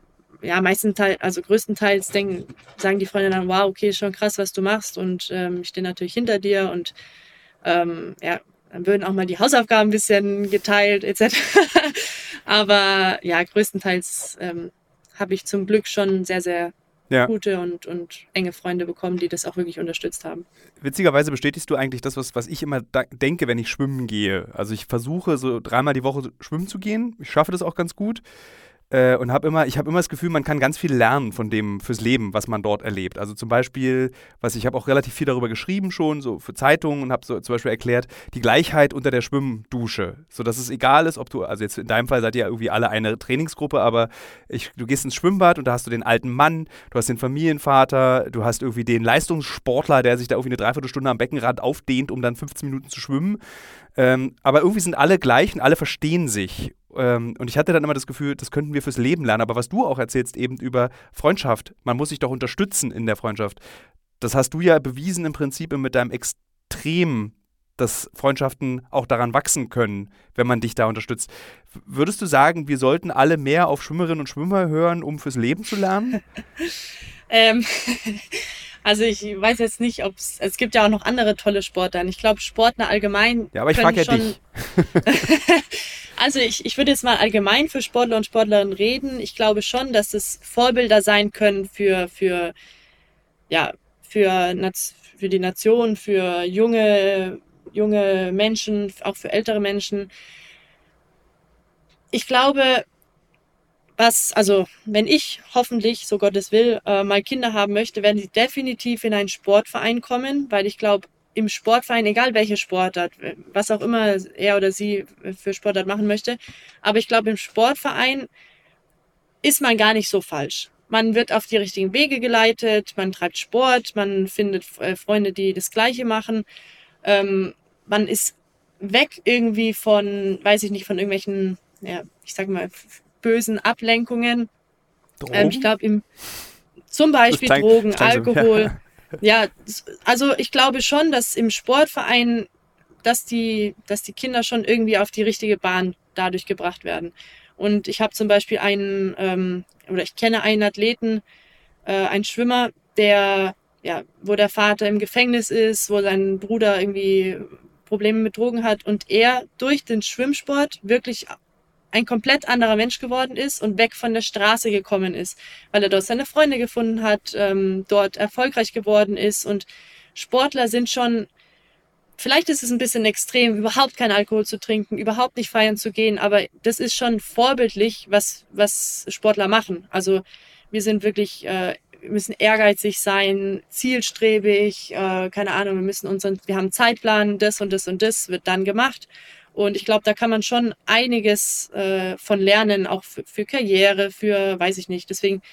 größtenteils sagen die Freunde dann, wow, okay, schon krass, was du machst und ich stehe natürlich hinter dir und dann würden auch mal die Hausaufgaben ein bisschen geteilt etc. Aber ja, größtenteils habe ich zum Glück schon sehr, sehr gute und enge Freunde bekommen, die das auch wirklich unterstützt haben. Witzigerweise bestätigst du eigentlich das, was ich immer denke, wenn ich schwimmen gehe. Also ich versuche so 3-mal die Woche schwimmen zu gehen. Ich schaffe das auch ganz gut. Und ich habe immer das Gefühl, man kann ganz viel lernen von dem fürs Leben, was man dort erlebt. Also zum Beispiel, ich habe auch relativ viel darüber geschrieben schon, so für Zeitungen und habe so zum Beispiel erklärt, die Gleichheit unter der Schwimmdusche. So dass es egal ist, ob du, also jetzt in deinem Fall seid ihr ja irgendwie alle eine Trainingsgruppe, aber du gehst ins Schwimmbad und da hast du den alten Mann, du hast den Familienvater, du hast irgendwie den Leistungssportler, der sich da irgendwie eine 3/4 am Beckenrand aufdehnt, um dann 15 Minuten zu schwimmen. Aber irgendwie sind alle gleich und alle verstehen sich. Und ich hatte dann immer das Gefühl, das könnten wir fürs Leben lernen. Aber was du auch erzählst eben über Freundschaft, man muss sich doch unterstützen in der Freundschaft. Das hast du ja bewiesen im Prinzip mit deinem Extrem, dass Freundschaften auch daran wachsen können, wenn man dich da unterstützt. Würdest du sagen, wir sollten alle mehr auf Schwimmerinnen und Schwimmer hören, um fürs Leben zu lernen? Also ich weiß jetzt nicht, es gibt ja auch noch andere tolle Sportarten. Ich glaube, Sportler allgemein. Ja, aber ich frage ja dich. Also ich würde jetzt mal allgemein für Sportler und Sportlerinnen reden. Ich glaube schon, dass es Vorbilder sein können für die Nation, für junge Menschen, auch für ältere Menschen. Ich glaube, wenn ich hoffentlich, so Gottes will, mal Kinder haben möchte, werden sie definitiv in einen Sportverein kommen, weil ich glaube, im Sportverein, egal welche Sportart, was auch immer er oder sie für Sportart machen möchte, aber ich glaube, im Sportverein ist man gar nicht so falsch. Man wird auf die richtigen Wege geleitet, man treibt Sport, man findet Freunde, die das Gleiche machen. Man ist weg irgendwie von, weiß ich nicht, von irgendwelchen, ich sag mal, bösen Ablenkungen. Ich glaube, zum Beispiel Drogen, Alkohol. Ja, also ich glaube schon, dass im Sportverein, dass die Kinder schon irgendwie auf die richtige Bahn dadurch gebracht werden. Und ich habe zum Beispiel ich kenne einen Athleten, einen Schwimmer, wo der Vater im Gefängnis ist, wo sein Bruder irgendwie Probleme mit Drogen hat und er durch den Schwimmsport wirklich ein komplett anderer Mensch geworden ist und weg von der Straße gekommen ist, weil er dort seine Freunde gefunden hat, dort erfolgreich geworden ist. Und Sportler sind schon, vielleicht ist es ein bisschen extrem, überhaupt keinen Alkohol zu trinken, überhaupt nicht feiern zu gehen, aber das ist schon vorbildlich, was Sportler machen. Also wir sind wirklich, wir müssen ehrgeizig sein, zielstrebig, keine Ahnung, wir haben einen Zeitplan, das und das und das wird dann gemacht. Und ich glaube, da kann man schon einiges von lernen, auch für Karriere, für, weiß ich nicht. Deswegen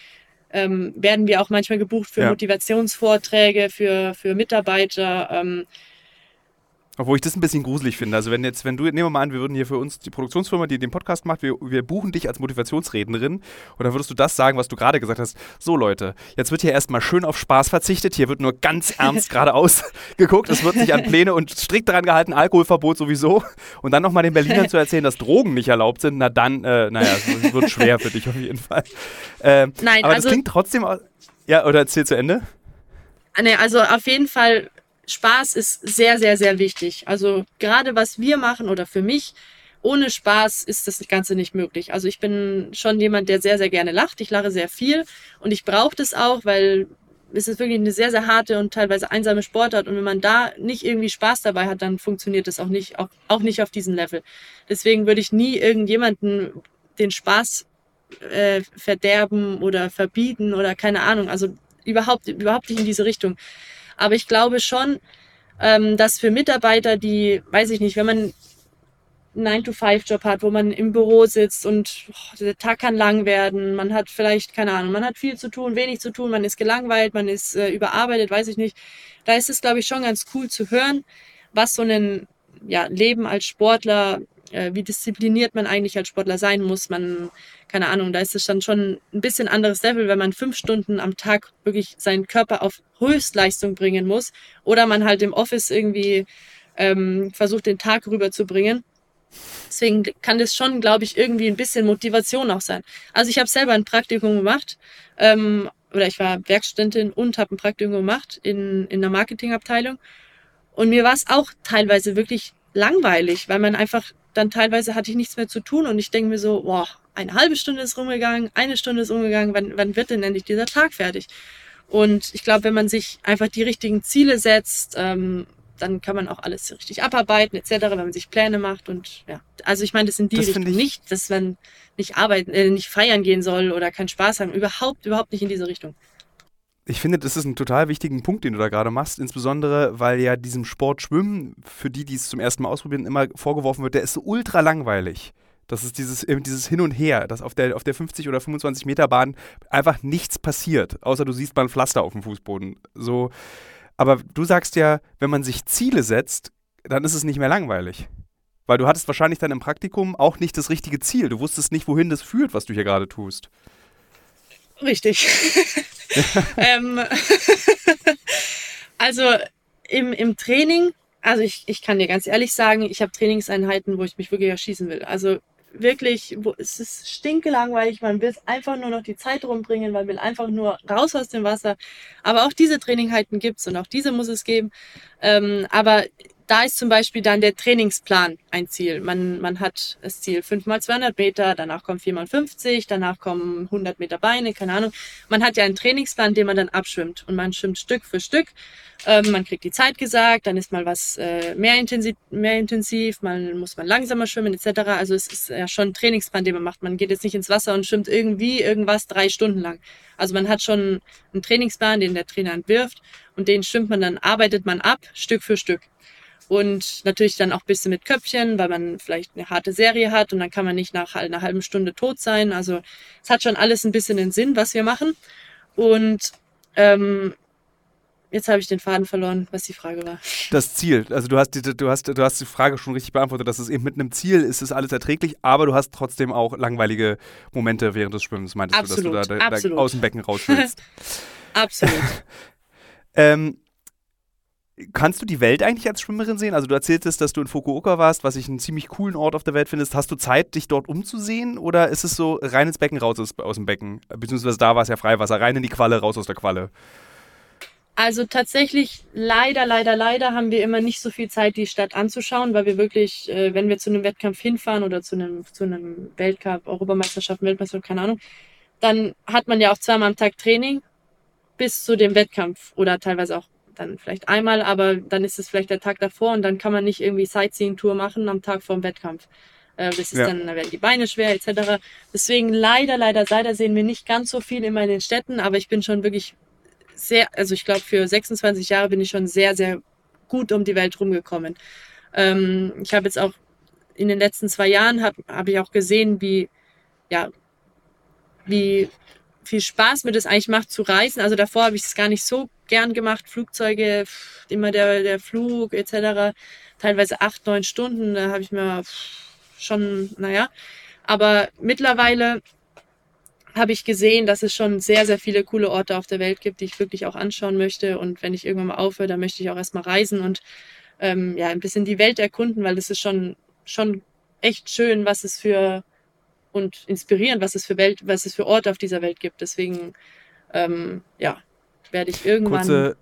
werden wir auch manchmal gebucht für Motivationsvorträge, für Mitarbeiter. Obwohl ich das ein bisschen gruselig finde. Also nehmen wir mal an, wir würden hier für uns die Produktionsfirma, die den Podcast macht, wir buchen dich als Motivationsrednerin und dann würdest du das sagen, was du gerade gesagt hast. So Leute, jetzt wird hier erstmal schön auf Spaß verzichtet, hier wird nur ganz ernst geradeaus geguckt, es wird sich an Pläne und strikt daran gehalten, Alkoholverbot sowieso. Und dann nochmal den Berlinern zu erzählen, dass Drogen nicht erlaubt sind, na dann, es wird schwer für dich auf jeden Fall. Nein, aber das klingt trotzdem, ja, oder erzähl zu Ende? Nee, also auf jeden Fall, Spaß ist sehr, sehr, sehr wichtig. Also gerade was wir machen oder für mich, ohne Spaß ist das Ganze nicht möglich. Also ich bin schon jemand, der sehr, sehr gerne lacht. Ich lache sehr viel und ich brauche das auch, weil es ist wirklich eine sehr, sehr harte und teilweise einsame Sportart. Und wenn man da nicht irgendwie Spaß dabei hat, dann funktioniert das auch nicht auf diesem Level. Deswegen würde ich nie irgendjemanden den Spaß verderben oder verbieten oder keine Ahnung. Also überhaupt nicht in diese Richtung. Aber ich glaube schon, dass für Mitarbeiter, die, weiß ich nicht, wenn man einen 9-to-5-Job hat, wo man im Büro sitzt und der Tag kann lang werden, man hat vielleicht, keine Ahnung, man hat viel zu tun, wenig zu tun, man ist gelangweilt, man ist überarbeitet, weiß ich nicht. Da ist es, glaube ich, schon ganz cool zu hören, was so ein Leben als Sportler, wie diszipliniert man eigentlich als Sportler sein muss. Keine Ahnung, da ist es dann schon ein bisschen anderes Level, wenn man 5 Stunden am Tag wirklich seinen Körper auf Höchstleistung bringen muss oder man halt im Office irgendwie versucht, den Tag rüberzubringen. Deswegen kann das schon, glaube ich, irgendwie ein bisschen Motivation auch sein. Also ich habe selber ein Praktikum gemacht, oder ich war Werkstudentin und habe ein Praktikum gemacht in der Marketingabteilung. Und mir war es auch teilweise wirklich langweilig, weil man einfach, dann teilweise hatte ich nichts mehr zu tun und ich denke mir so, boah, eine halbe Stunde ist rumgegangen, eine Stunde ist rumgegangen, wann wird denn endlich dieser Tag fertig? Und ich glaube, wenn man sich einfach die richtigen Ziele setzt, dann kann man auch alles richtig abarbeiten etc., wenn man sich Pläne macht und ja. Also ich meine, das in die Richtung nicht, dass man nicht nicht feiern gehen soll oder keinen Spaß haben. Überhaupt nicht in diese Richtung. Ich finde, das ist ein total wichtigen Punkt, den du da gerade machst, insbesondere, weil ja diesem Sport Schwimmen, für die es zum ersten Mal ausprobieren, immer vorgeworfen wird, der ist so ultra langweilig. Das ist dieses Hin und Her, dass auf der 50 oder 25 Meter Bahn einfach nichts passiert, außer du siehst mal ein Pflaster auf dem Fußboden. So. Aber du sagst ja, wenn man sich Ziele setzt, dann ist es nicht mehr langweilig. Weil du hattest wahrscheinlich dann im Praktikum auch nicht das richtige Ziel. Du wusstest nicht, wohin das führt, was du hier gerade tust. Richtig. Also im Training, also ich kann dir ganz ehrlich sagen, ich habe Trainingseinheiten, wo ich mich wirklich erschießen will. Also wirklich, es ist stinkelangweilig, man will einfach nur noch die Zeit rumbringen, man will einfach nur raus aus dem Wasser. Aber auch diese Trainingeinheiten gibt's und auch diese muss es geben. Aber da ist zum Beispiel dann der Trainingsplan ein Ziel. Man hat das Ziel 5x200 Meter, danach kommt 4x50, danach kommen 100 Meter Beine, keine Ahnung. Man hat ja einen Trainingsplan, den man dann abschwimmt und man schwimmt Stück für Stück. Man kriegt die Zeit gesagt, dann ist mal was mehr intensiv, muss man langsamer schwimmen etc. Also es ist ja schon ein Trainingsplan, den man macht. Man geht jetzt nicht ins Wasser und schwimmt irgendwas 3 Stunden lang. Also man hat schon einen Trainingsplan, den der Trainer entwirft und den arbeitet man ab, Stück für Stück. Und natürlich dann auch ein bisschen mit Köpfchen, weil man vielleicht eine harte Serie hat und dann kann man nicht nach einer halben Stunde tot sein. Also es hat schon alles ein bisschen den Sinn, was wir machen. Und jetzt habe ich den Faden verloren, was die Frage war. Das Ziel, also du hast die Frage schon richtig beantwortet, dass es eben mit einem Ziel ist es alles erträglich, aber du hast trotzdem auch langweilige Momente während des Schwimmens, meintest absolut, du, dass du da aus dem Becken raus willst. Absolut. Kannst du die Welt eigentlich als Schwimmerin sehen? Also du erzähltest, dass du in Fukuoka warst, was ich einen ziemlich coolen Ort auf der Welt findest. Hast du Zeit, dich dort umzusehen oder ist es so rein ins Becken, raus aus dem Becken? Beziehungsweise da war es ja Freiwasser, rein in die Qualle, raus aus der Qualle. Also tatsächlich, leider haben wir immer nicht so viel Zeit, die Stadt anzuschauen, weil wir wirklich, wenn wir zu einem Wettkampf hinfahren oder zu einem Weltcup, Europameisterschaft, Weltmeisterschaft, keine Ahnung, dann hat man ja auch 2-mal am Tag Training bis zu dem Wettkampf oder teilweise auch dann vielleicht einmal, aber dann ist es vielleicht der Tag davor und dann kann man nicht irgendwie Sightseeing-Tour machen am Tag vor dem Wettkampf. Das ist dann, da werden die Beine schwer etc. Deswegen leider sehen wir nicht ganz so viel immer in den Städten, aber ich bin schon wirklich also ich glaube für 26 Jahre bin ich schon sehr, sehr gut um die Welt rumgekommen. Ich habe jetzt auch in den letzten 2 Jahren habe ich auch gesehen, wie viel Spaß mir das eigentlich macht zu reisen. Also davor habe ich es gar nicht so gern gemacht. Flugzeuge, immer der Flug etc. Teilweise 8, 9 Stunden. Da habe ich mir schon, naja. Aber mittlerweile habe ich gesehen, dass es schon sehr, sehr viele coole Orte auf der Welt gibt, die ich wirklich auch anschauen möchte. Und wenn ich irgendwann mal aufhöre, dann möchte ich auch erstmal reisen und ein bisschen die Welt erkunden, weil das ist schon echt schön, was es für und inspirierend, was es für Orte auf dieser Welt gibt. Deswegen, werde ich irgendwann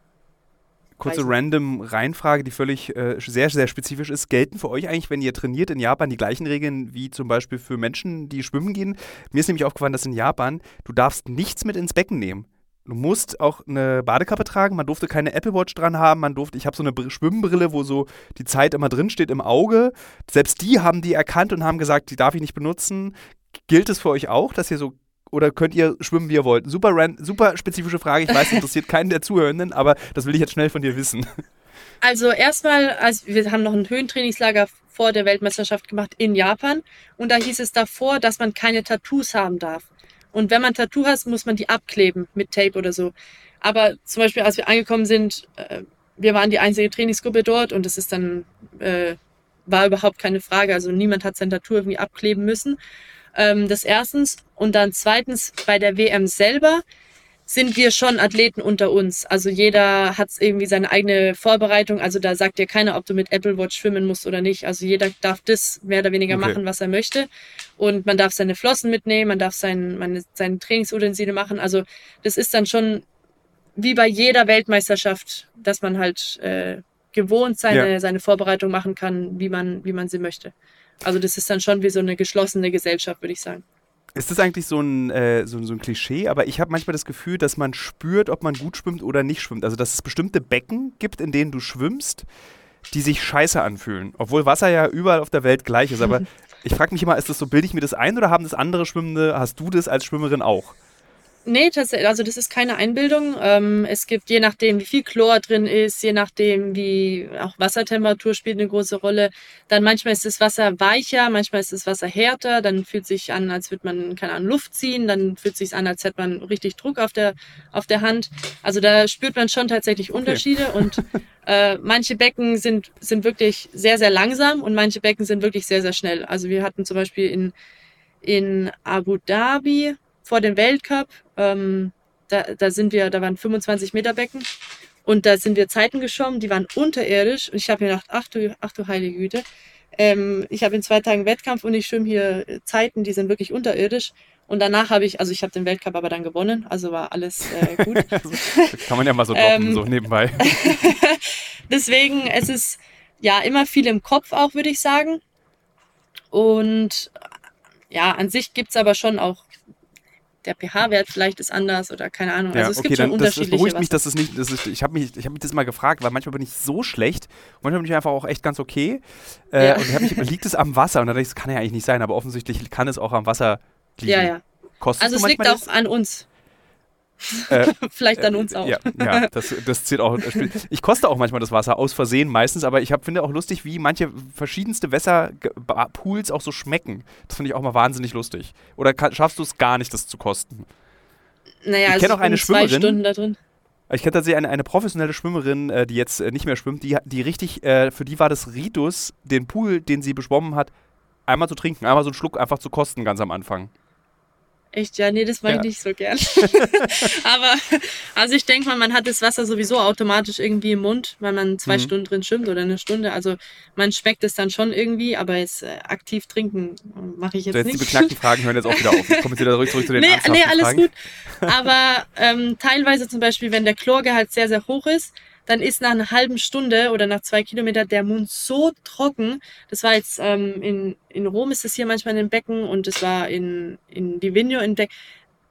Kurze reisen. random Reihenfrage, die völlig sehr, sehr spezifisch ist. Gelten für euch eigentlich, wenn ihr trainiert in Japan, die gleichen Regeln wie zum Beispiel für Menschen, die schwimmen gehen? Mir ist nämlich aufgefallen, dass in Japan, du darfst nichts mit ins Becken nehmen. Du musst auch eine Badekappe tragen, man durfte keine Apple Watch dran haben, ich habe so eine Schwimmbrille, wo so die Zeit immer drin steht im Auge. Selbst die haben die erkannt und haben gesagt, die darf ich nicht benutzen. Gilt es für euch auch, dass ihr so, oder könnt ihr schwimmen, wie ihr wollt? Super spezifische Frage, ich weiß, das interessiert keinen der Zuhörenden, aber das will ich jetzt schnell von dir wissen. Also erstmal, wir haben noch ein Höhentrainingslager vor der Weltmeisterschaft gemacht in Japan und da hieß es davor, dass man keine Tattoos haben darf. Und wenn man ein Tattoo hat, muss man die abkleben mit Tape oder so. Aber zum Beispiel, als wir angekommen sind, wir waren die einzige Trainingsgruppe dort und das ist dann, war überhaupt keine Frage. Also niemand hat sein Tattoo irgendwie abkleben müssen. Das erstens. Und dann zweitens, bei der WM selber sind wir schon Athleten unter uns. Also jeder hat irgendwie seine eigene Vorbereitung. Also da sagt dir keiner, ob du mit Apple Watch schwimmen musst oder nicht. Also jeder darf das mehr oder weniger machen, was er möchte. Und man darf seine Flossen mitnehmen, man darf seine Trainingsutensilien machen. Also das ist dann schon wie bei jeder Weltmeisterschaft, dass man halt gewohnt seine Vorbereitung machen kann, wie man sie möchte. Also das ist dann schon wie so eine geschlossene Gesellschaft, würde ich sagen. Ist das eigentlich so ein Klischee? Aber ich habe manchmal das Gefühl, dass man spürt, ob man gut schwimmt oder nicht schwimmt. Also, dass es bestimmte Becken gibt, in denen du schwimmst, die sich scheiße anfühlen. Obwohl Wasser ja überall auf der Welt gleich ist. Aber ich frage mich immer, ist das so, bilde ich mir das ein oder haben das andere Schwimmende, hast du das als Schwimmerin auch? Nee, tatsächlich, also das ist keine Einbildung. Es gibt, je nachdem, wie viel Chlor drin ist, je nachdem, wie auch Wassertemperatur spielt eine große Rolle. Dann manchmal ist das Wasser weicher, manchmal ist das Wasser härter, dann fühlt sich an, als würde man, keine Ahnung, Luft ziehen, dann fühlt sich an, als hätte man richtig Druck auf der Hand. Also da spürt man schon tatsächlich Unterschiede und manche Becken sind wirklich sehr, sehr langsam und manche Becken sind wirklich sehr, sehr schnell. Also wir hatten zum Beispiel in Abu Dhabi vor dem Weltcup, da waren 25 Meter Becken und da sind wir Zeiten geschwommen, die waren unterirdisch und ich habe mir gedacht, ach du heilige Güte, ich habe in 2 Tagen Wettkampf und ich schwimme hier Zeiten, die sind wirklich unterirdisch und danach ich habe den Weltcup aber dann gewonnen, also war alles gut. Das kann man ja mal so droppen, so nebenbei. Deswegen, es ist ja immer viel im Kopf auch, würde ich sagen. Und ja, an sich gibt es aber schon auch der pH-Wert vielleicht ist anders oder keine Ahnung. Also es gibt schon unterschiedliche. Das beruhigt mich, dass es nicht, ich habe mich das mal gefragt, weil manchmal bin ich so schlecht, manchmal bin ich einfach auch echt ganz okay. Und liegt es am Wasser? Und dann dachte ich, das kann ja eigentlich nicht sein, aber offensichtlich kann es auch am Wasser liegen. Ja. Also es liegt auch an uns. Vielleicht an uns auch. Ja, das zählt auch. Ich koste auch manchmal das Wasser, aus Versehen meistens, aber ich finde auch lustig, wie manche verschiedenste Wässerpools auch so schmecken. Das finde ich auch mal wahnsinnig lustig. Oder schaffst du es gar nicht, das zu kosten? Naja, ich kenne auch eine Schwimmerin. 2 Stunden da drin. Ich kenne tatsächlich eine professionelle Schwimmerin, die jetzt nicht mehr schwimmt, die richtig, für die war das Ritus, den Pool, den sie beschwommen hat, einmal zu trinken, einmal so einen Schluck einfach zu kosten ganz am Anfang. Echt? Ja, nee, das mache ich nicht so gern. Aber, also ich denke mal, man hat das Wasser sowieso automatisch irgendwie im Mund, weil man 2 Stunden drin schwimmt oder 1 Stunde. Also man schmeckt es dann schon irgendwie, aber jetzt aktiv trinken mache ich jetzt nicht. Die beknackten Fragen hören jetzt auch wieder auf. Ich komme jetzt wieder zurück zu den ernsthaften Nee, alles Fragen. Gut. Aber teilweise zum Beispiel, wenn der Chlorgehalt sehr, sehr hoch ist, dann ist nach einer halben Stunde oder nach 2 Kilometern der Mund so trocken. Das war jetzt in Rom ist das hier manchmal in den Becken und das war in Livigno in Becken.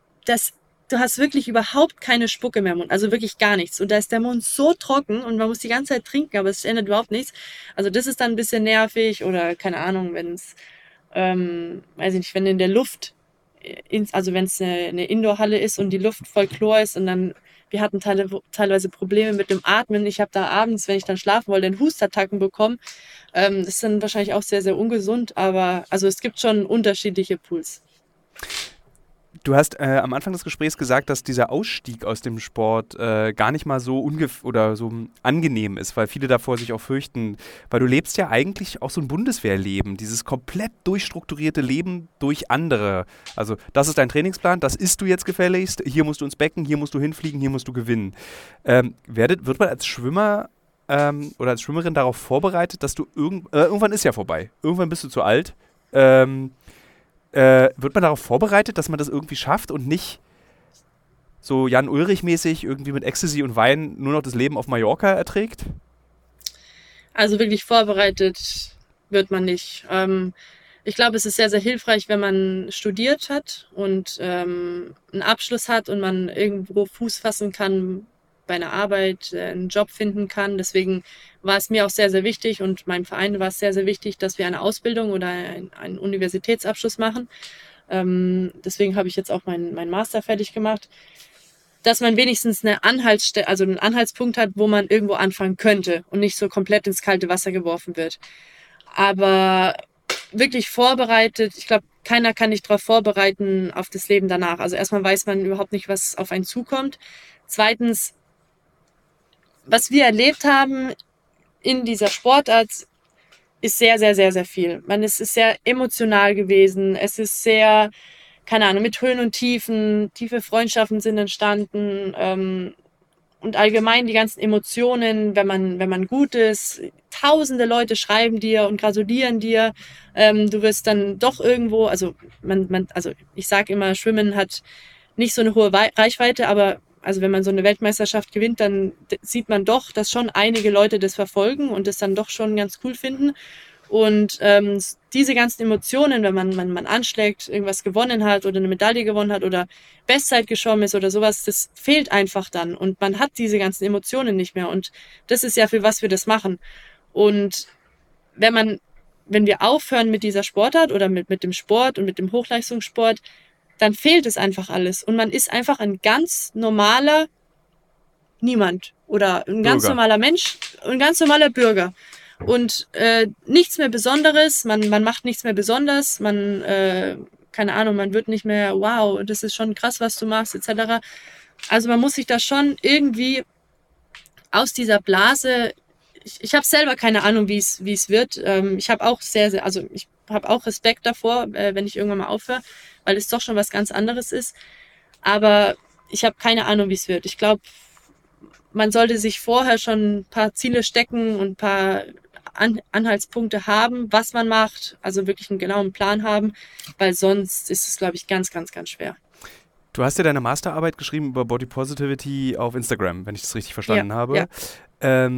Du hast wirklich überhaupt keine Spucke mehr im Mund, also wirklich gar nichts. Und da ist der Mund so trocken und man muss die ganze Zeit trinken, aber es ändert überhaupt nichts. Also das ist dann ein bisschen nervig oder keine Ahnung, wenn es, weiß ich nicht, wenn in der Luft, also wenn es eine Indoor-Halle ist und die Luft voll Chlor ist und dann wir hatten teilweise Probleme mit dem Atmen. Ich habe da abends, wenn ich dann schlafen wollte, Hustattacken bekommen. Das ist dann wahrscheinlich auch sehr, sehr ungesund. Aber also es gibt schon unterschiedliche Pools. Du hast am Anfang des Gesprächs gesagt, dass dieser Ausstieg aus dem Sport gar nicht mal so oder so angenehm ist, weil viele davor sich auch fürchten, weil du lebst ja eigentlich auch so ein Bundeswehrleben, dieses komplett durchstrukturierte Leben durch andere. Also das ist dein Trainingsplan, das isst du jetzt gefälligst, hier musst du ins Becken, hier musst du hinfliegen, hier musst du gewinnen. Wird man als Schwimmer oder als Schwimmerin darauf vorbereitet, dass du irgendwann ist ja vorbei, irgendwann bist du zu alt, wird man darauf vorbereitet, dass man das irgendwie schafft und nicht so Jan Ulrich-mäßig irgendwie mit Ecstasy und Wein nur noch das Leben auf Mallorca erträgt? Also wirklich vorbereitet wird man nicht. Ich glaube, es ist sehr, sehr hilfreich, wenn man studiert hat und einen Abschluss hat und man irgendwo Fuß fassen kann bei einer Arbeit, einen Job finden kann. Deswegen war es mir auch sehr, sehr wichtig und meinem Verein war es sehr, sehr wichtig, dass wir eine Ausbildung oder einen Universitätsabschluss machen. Deswegen habe ich jetzt auch meinen Master fertig gemacht, dass man wenigstens einen Anhaltspunkt hat, wo man irgendwo anfangen könnte und nicht so komplett ins kalte Wasser geworfen wird. Aber wirklich vorbereitet, ich glaube, keiner kann dich darauf vorbereiten auf das Leben danach. Also erstmal weiß man überhaupt nicht, was auf einen zukommt. Zweitens, was wir erlebt haben in dieser Sportart, ist sehr, sehr, sehr, sehr viel. Es ist sehr emotional gewesen. Es ist sehr, keine Ahnung, mit Höhen und Tiefen. Tiefe Freundschaften sind entstanden. Und allgemein die ganzen Emotionen, wenn man gut ist. Tausende Leute schreiben dir und gratulieren dir. Du wirst dann doch irgendwo, also ich sage immer, Schwimmen hat nicht so eine hohe Reichweite, aber also wenn man so eine Weltmeisterschaft gewinnt, dann sieht man doch, dass schon einige Leute das verfolgen und das dann doch schon ganz cool finden. Und diese ganzen Emotionen, wenn man anschlägt, irgendwas gewonnen hat oder eine Medaille gewonnen hat oder Bestzeit geschwommen ist oder sowas, das fehlt einfach dann. Und man hat diese ganzen Emotionen nicht mehr. Und das ist ja, für was wir das machen. Und wenn wir aufhören mit dieser Sportart oder mit dem Sport und mit dem Hochleistungssport, dann fehlt es einfach alles. Und man ist einfach ein ganz normaler Niemand oder ein ganz normaler Mensch, ein ganz normaler Bürger. Und nichts mehr Besonderes, man macht nichts mehr besonders, keine Ahnung, man wird nicht mehr, wow, das ist schon krass, was du machst, etc. Also man muss sich da schon irgendwie aus dieser Blase, ich habe selber keine Ahnung, wie es wird. Ich habe auch ich habe auch Respekt davor, wenn ich irgendwann mal aufhöre, weil es doch schon was ganz anderes ist. Aber ich habe keine Ahnung, wie es wird. Ich glaube, man sollte sich vorher schon ein paar Ziele stecken und ein paar Anhaltspunkte haben, was man macht, also wirklich einen genauen Plan haben, weil sonst ist es, glaube ich, ganz, ganz, ganz schwer. Du hast ja deine Masterarbeit geschrieben über Body Positivity auf Instagram, wenn ich das richtig verstanden habe. Ja.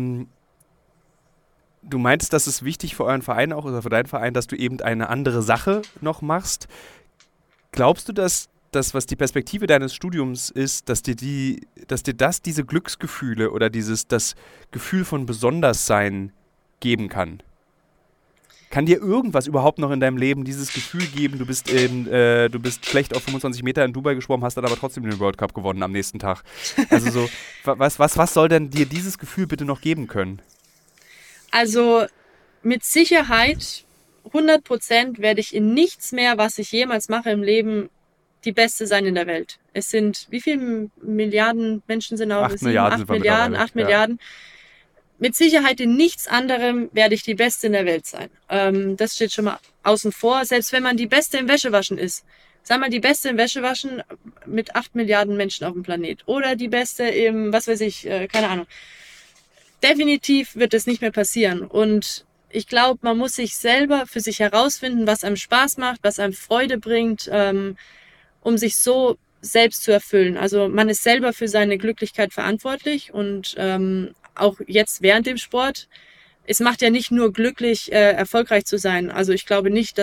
Du meintest, dass es wichtig für euren Verein auch oder für deinen Verein, dass du eben eine andere Sache noch machst. Glaubst du, dass das, was die Perspektive deines Studiums ist, dass dir diese Glücksgefühle oder das Gefühl von Besonderssein geben kann? Kann dir irgendwas überhaupt noch in deinem Leben dieses Gefühl geben, du bist schlecht auf 25 Meter in Dubai geschwommen, hast dann aber trotzdem den World Cup gewonnen am nächsten Tag? Also so, was soll denn dir dieses Gefühl bitte noch geben können? Also mit Sicherheit 100% werde ich in nichts mehr, was ich jemals mache im Leben, die Beste sein in der Welt. Es sind, wie viele Milliarden Menschen sind auch? 8 Milliarden. 8 Milliarden, 8 Milliarden. Mit Sicherheit in nichts anderem werde ich die Beste in der Welt sein. Das steht schon mal außen vor. Selbst wenn man die Beste im Wäschewaschen ist. Sag mal, die Beste im Wäschewaschen mit 8 Milliarden Menschen auf dem Planet. Oder die Beste im, was weiß ich, keine Ahnung. Definitiv wird es nicht mehr passieren. Und ich glaube, man muss sich selber für sich herausfinden, was einem Spaß macht, was einem Freude bringt, um sich so selbst zu erfüllen. Also man ist selber für seine Glücklichkeit verantwortlich und auch jetzt während dem Sport. Es macht ja nicht nur glücklich, erfolgreich zu sein. Also ich glaube nicht,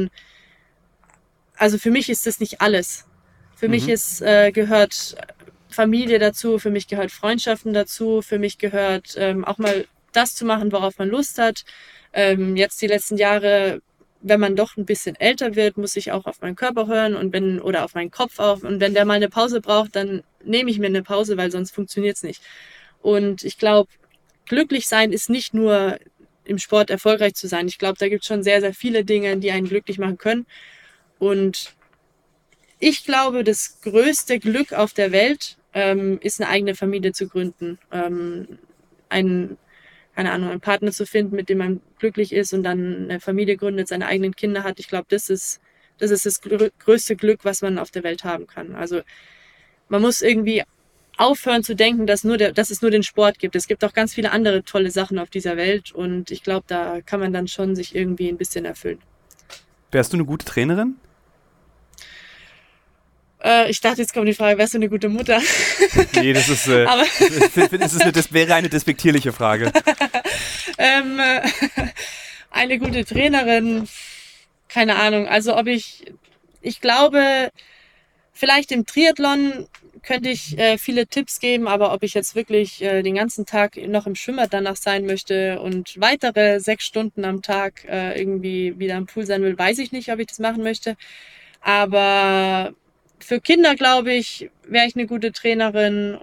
also für mich ist das nicht alles. Für mich gehört Familie dazu, für mich gehört Freundschaften dazu, für mich gehört auch mal das zu machen, worauf man Lust hat. Jetzt die letzten Jahre, wenn man doch ein bisschen älter wird, muss ich auch auf meinen Körper hören oder auf meinen Kopf auf. Und wenn der mal eine Pause braucht, dann nehme ich mir eine Pause, weil sonst funktioniert es nicht. Und ich glaube, glücklich sein ist nicht nur im Sport erfolgreich zu sein. Ich glaube, da gibt es schon sehr, sehr viele Dinge, die einen glücklich machen können. Und ich glaube, das größte Glück auf der Welt ist, eine eigene Familie zu gründen. Einen Partner zu finden, mit dem man glücklich ist und dann eine Familie gründet, seine eigenen Kinder hat. Ich glaube, das ist das größte Glück, was man auf der Welt haben kann. Also man muss irgendwie aufhören zu denken, dass es nur den Sport gibt. Es gibt auch ganz viele andere tolle Sachen auf dieser Welt und ich glaube, da kann man dann schon sich irgendwie ein bisschen erfüllen. Wärst du eine gute Trainerin? Ich dachte, jetzt kommt die Frage, wärst du eine gute Mutter? Nee, das ist, das wäre eine despektierliche Frage. Eine gute Trainerin, keine Ahnung. Also ich glaube, vielleicht im Triathlon könnte ich viele Tipps geben, aber ob ich jetzt wirklich den ganzen Tag noch im Schwimmbad danach sein möchte und weitere 6 Stunden am Tag irgendwie wieder am Pool sein will, weiß ich nicht, ob ich das machen möchte. Aber für Kinder, glaube ich, wäre ich eine gute Trainerin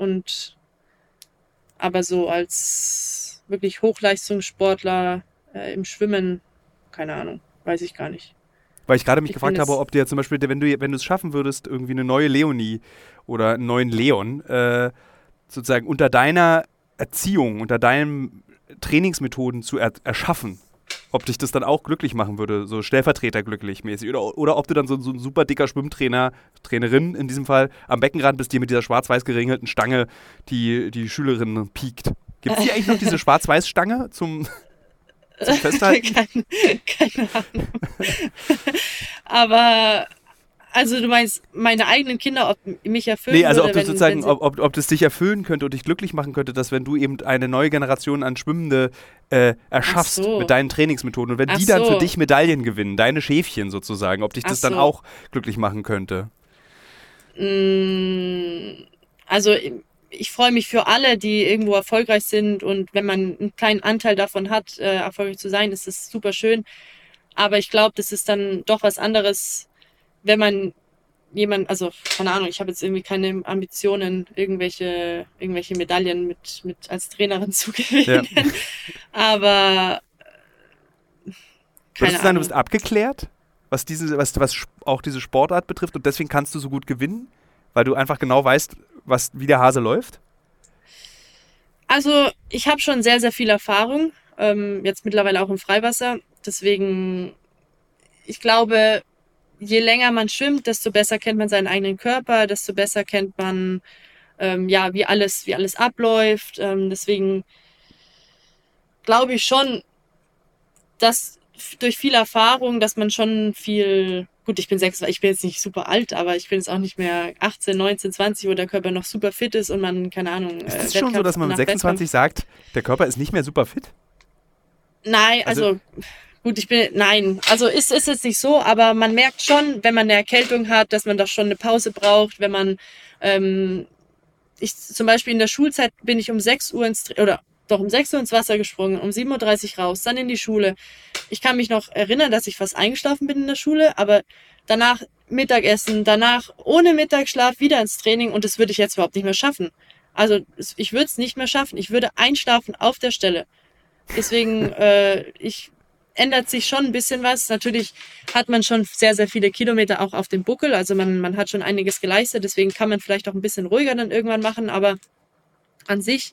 aber so als wirklich Hochleistungssportler im Schwimmen, keine Ahnung, weiß ich gar nicht. Weil ich gerade mich gefragt habe, ob dir zum Beispiel, wenn du es schaffen würdest, irgendwie eine neue Leonie oder einen neuen Leon sozusagen unter deiner Erziehung, unter deinen Trainingsmethoden zu erschaffen, ob dich das dann auch glücklich machen würde, so Stellvertreter glücklich mäßig. Oder ob du dann so ein super dicker Schwimmtrainerin in diesem Fall am Beckenrand bist, die mit dieser schwarz-weiß geringelten Stange die Schülerin piekt. Gibt es hier eigentlich noch diese Schwarz-Weiß-Stange zum Festhalten? Keine Ahnung. Aber, also du meinst, meine eigenen Kinder, ob mich erfüllen Nee, also würde, ob das dich erfüllen könnte und dich glücklich machen könnte, dass wenn du eben eine neue Generation an Schwimmende erschaffst mit deinen Trainingsmethoden und wenn die dann für dich Medaillen gewinnen, deine Schäfchen sozusagen, ob dich das dann auch glücklich machen könnte? Also ich freue mich für alle, die irgendwo erfolgreich sind und wenn man einen kleinen Anteil davon hat, erfolgreich zu sein, ist das super schön. Aber ich glaube, das ist dann doch was anderes, wenn man also keine Ahnung, ich habe jetzt irgendwie keine Ambitionen, irgendwelche Medaillen mit als Trainerin zu gewinnen. Ja. Aber würdest du sagen, du bist abgeklärt, was auch diese Sportart betrifft und deswegen kannst du so gut gewinnen, weil du einfach genau weißt, wie der Hase läuft? Also ich habe schon sehr, sehr viel Erfahrung, jetzt mittlerweile auch im Freiwasser. Deswegen, ich glaube, je länger man schwimmt, desto besser kennt man seinen eigenen Körper, desto besser kennt man, wie alles abläuft. Deswegen glaube ich schon, dass durch viel Erfahrung, dass man schon viel, gut, ich bin jetzt nicht super alt, aber ich bin jetzt auch nicht mehr 18, 19, 20, wo der Körper noch super fit ist und man, keine Ahnung. Ist es schon so, dass man mit 26 sagt, der Körper ist nicht mehr super fit? Nein, also gut, also ist jetzt nicht so, aber man merkt schon, wenn man eine Erkältung hat, dass man doch schon eine Pause braucht, wenn man, zum Beispiel in der Schulzeit bin ich um 6 Uhr ins Wasser gesprungen, um 7.30 Uhr raus, dann in die Schule. Ich kann mich noch erinnern, dass ich fast eingeschlafen bin in der Schule, aber danach Mittagessen, danach ohne Mittagsschlaf wieder ins Training und das würde ich jetzt überhaupt nicht mehr schaffen. Also ich würde es nicht mehr schaffen. Ich würde einschlafen auf der Stelle. Deswegen, ändert sich schon ein bisschen was. Natürlich hat man schon sehr, sehr viele Kilometer auch auf dem Buckel. Also man hat schon einiges geleistet. Deswegen kann man vielleicht auch ein bisschen ruhiger dann irgendwann machen. Aber an sich,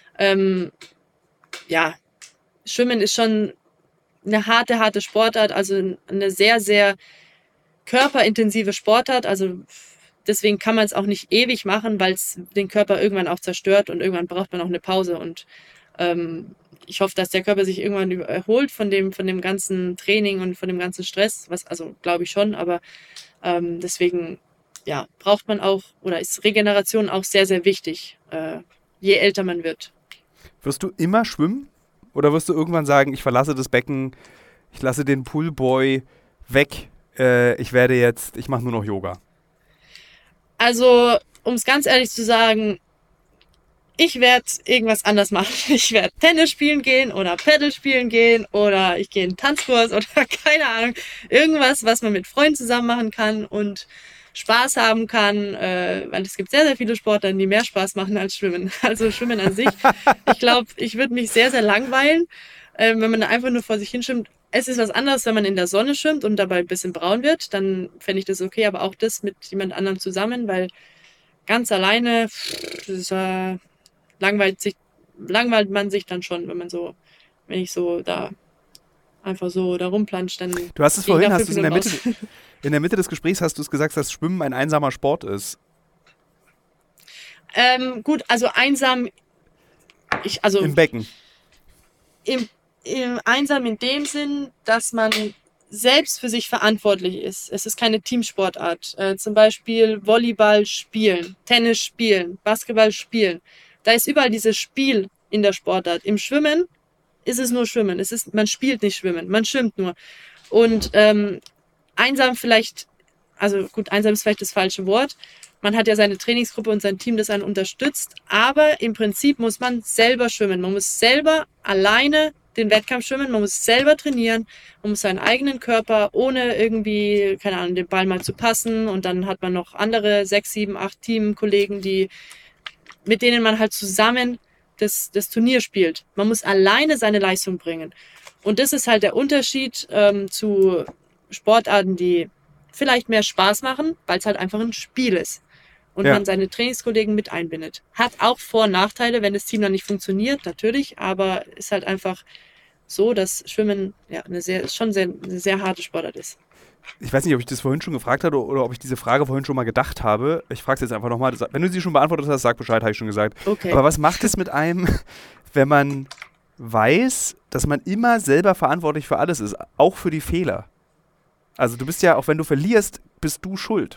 Schwimmen ist schon eine harte Sportart. Also eine sehr, sehr körperintensive Sportart. Also deswegen kann man es auch nicht ewig machen, weil es den Körper irgendwann auch zerstört und irgendwann braucht man auch eine Pause. Und ich hoffe, dass der Körper sich irgendwann erholt von dem ganzen Training und von dem ganzen Stress, also glaube ich schon, aber deswegen braucht man auch, oder ist Regeneration auch sehr, sehr wichtig, je älter man wird. Wirst du immer schwimmen oder wirst du irgendwann sagen, ich verlasse das Becken, ich lasse den Poolboy weg, ich mache nur noch Yoga? Also, um es ganz ehrlich zu sagen, ich werde irgendwas anders machen. Ich werde Tennis spielen gehen oder Paddle spielen gehen oder ich gehe in einen Tanzkurs oder keine Ahnung. Irgendwas, was man mit Freunden zusammen machen kann und Spaß haben kann, weil es gibt sehr, sehr viele Sportarten, die mehr Spaß machen als Schwimmen. Also Schwimmen an sich. Ich glaube, ich würde mich sehr, sehr langweilen, wenn man da einfach nur vor sich hinschwimmt. es ist was anderes, wenn man in der Sonne schwimmt und dabei ein bisschen braun wird, dann fände ich das okay, aber auch das mit jemand anderem zusammen, weil ganz alleine, das ist, langweilt man sich dann schon, wenn ich so da einfach so da rumplanscht, dann Du hast es gehe ich vorhin, nach hast 5 du es Minuten raus. in der Mitte des Gesprächs hast du es gesagt, dass Schwimmen ein einsamer Sport ist. Gut, also einsam, also Im Becken. im einsam in dem Sinn, dass man selbst für sich verantwortlich ist. Es ist keine Teamsportart. Zum Beispiel Volleyball spielen, Tennis spielen, Basketball spielen. Da ist überall dieses Spiel in der Sportart. Im Schwimmen ist es nur Schwimmen. Man spielt nicht Schwimmen, man schwimmt nur. Und einsam vielleicht, also gut, einsam ist vielleicht das falsche Wort. Man hat ja seine Trainingsgruppe und sein Team, das einen unterstützt. Aber im Prinzip muss man selber schwimmen. Man muss selber alleine den Wettkampf schwimmen. Man muss selber trainieren. Man muss seinen eigenen Körper, ohne irgendwie, keine Ahnung, den Ball mal zu passen. Und dann hat man noch andere 6, 7, 8 Teamkollegen, mit denen man halt zusammen das Turnier spielt. Man muss alleine seine Leistung bringen. Und das ist halt der Unterschied zu Sportarten, die vielleicht mehr Spaß machen, weil es halt einfach ein Spiel ist. Und Ja. man seine Trainingskollegen mit einbindet. Hat auch Vor- und Nachteile, wenn das Team dann nicht funktioniert, natürlich, aber ist halt einfach so, dass Schwimmen ja eine sehr harte Sportart ist. Ich weiß nicht, ob ich das vorhin schon gefragt hatte oder ob ich diese Frage vorhin schon mal gedacht habe. Ich frage es jetzt einfach nochmal. Wenn du sie schon beantwortet hast, sag Bescheid, habe ich schon gesagt. Okay. Aber was macht es mit einem, wenn man weiß, dass man immer selber verantwortlich für alles ist, auch für die Fehler? Also du bist ja, auch wenn du verlierst, bist du schuld.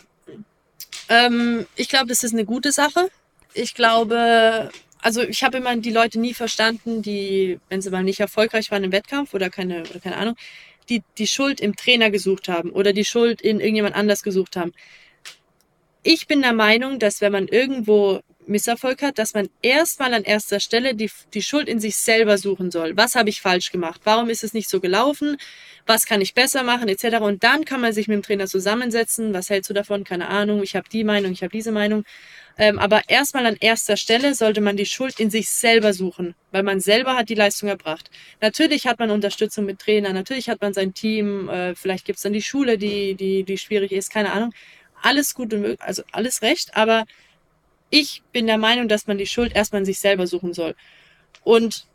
Ich glaube, das ist eine gute Sache. Ich glaube, also ich habe immer die Leute nie verstanden, die, wenn sie mal nicht erfolgreich waren im Wettkampf oder keine Ahnung, die Schuld im Trainer gesucht haben oder die Schuld in irgendjemand anders gesucht haben. Ich bin der Meinung, dass wenn man irgendwo Misserfolg hat, dass man erstmal an erster Stelle die Schuld in sich selber suchen soll. Was habe ich falsch gemacht? Warum ist es nicht so gelaufen? Was kann ich besser machen? Etc. Und dann kann man sich mit dem Trainer zusammensetzen. Was hältst du davon? Keine Ahnung. Ich habe die Meinung, ich habe diese Meinung. Aber erstmal an erster Stelle sollte man die Schuld in sich selber suchen, weil man selber hat die Leistung erbracht. Natürlich hat man Unterstützung mit Trainer, natürlich hat man sein Team, vielleicht gibt es dann die Schule, die schwierig ist, keine Ahnung. Alles gut und möglich, also alles recht, aber ich bin der Meinung, dass man die Schuld erstmal in sich selber suchen soll. Und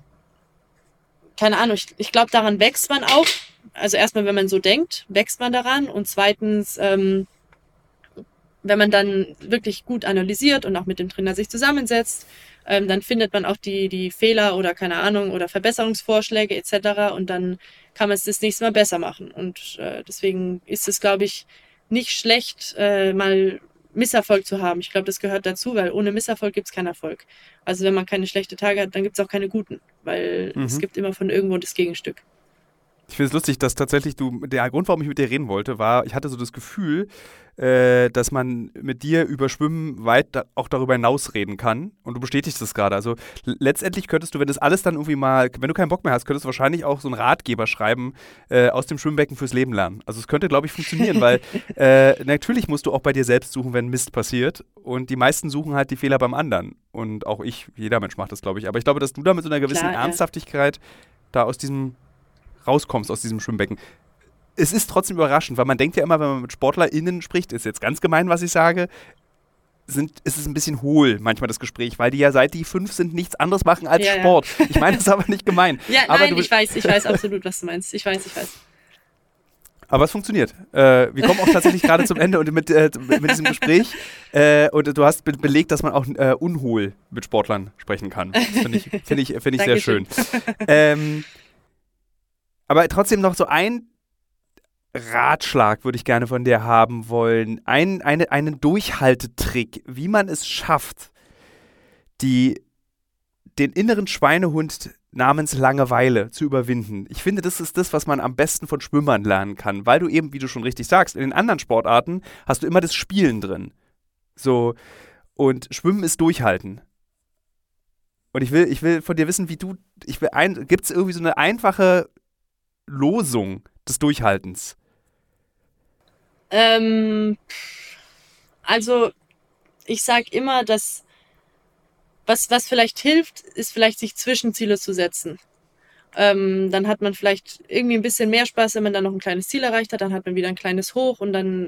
keine Ahnung, ich glaube, daran wächst man auch. Also erstmal, wenn man so denkt, wächst man daran. Und zweitens, wenn man dann wirklich gut analysiert und auch mit dem Trainer sich zusammensetzt, dann findet man auch die Fehler oder keine Ahnung oder Verbesserungsvorschläge etc. Und dann kann man es das nächste Mal besser machen. Und deswegen ist es, glaube ich, nicht schlecht, mal Misserfolg zu haben. Ich glaube, das gehört dazu, weil ohne Misserfolg gibt es keinen Erfolg. Also wenn man keine schlechten Tage hat, dann gibt es auch keine guten, weil es gibt immer von irgendwo das Gegenstück. Ich finde es lustig, dass tatsächlich der Grund, warum ich mit dir reden wollte, war, ich hatte so das Gefühl, dass man mit dir über Schwimmen auch darüber hinaus reden kann. Und du bestätigst das gerade. Also letztendlich könntest du, wenn das alles dann irgendwie mal, wenn du keinen Bock mehr hast, könntest du wahrscheinlich auch so einen Ratgeber schreiben aus dem Schwimmbecken fürs Leben lernen. Also es könnte, glaube ich, funktionieren, weil natürlich musst du auch bei dir selbst suchen, wenn Mist passiert. Und die meisten suchen halt die Fehler beim anderen. Und auch jeder Mensch macht das, glaube ich. Aber ich glaube, dass du da mit so einer gewissen Ernsthaftigkeit da aus diesem rauskommst, aus diesem Schwimmbecken. Es ist trotzdem überraschend, weil man denkt ja immer, wenn man mit SportlerInnen spricht, ist jetzt ganz gemein, was ich sage, ist es ein bisschen hohl manchmal das Gespräch, weil die ja seit die 5 sind nichts anderes machen als Sport. Ja. Ich meine das aber nicht gemein. Ja, aber nein, ich weiß absolut, was du meinst. Ich weiß. Aber es funktioniert. Wir kommen auch tatsächlich gerade zum Ende und mit diesem Gespräch. Und du hast belegt, dass man auch unhohl mit Sportlern sprechen kann. Das finde ich sehr schön. Aber trotzdem noch so ein Ratschlag würde ich gerne von dir haben wollen. Einen Durchhaltetrick, wie man es schafft, den inneren Schweinehund namens Langeweile zu überwinden. Ich finde, das ist das, was man am besten von Schwimmern lernen kann, weil du eben, wie du schon richtig sagst, in den anderen Sportarten hast du immer das Spielen drin. So, und Schwimmen ist Durchhalten. Und ich will von dir wissen, gibt es irgendwie so eine einfache Losung des Durchhaltens? Also, ich sage immer, dass was vielleicht hilft, ist vielleicht sich Zwischenziele zu setzen. Dann hat man vielleicht irgendwie ein bisschen mehr Spaß, wenn man dann noch ein kleines Ziel erreicht hat. Dann hat man wieder ein kleines Hoch und dann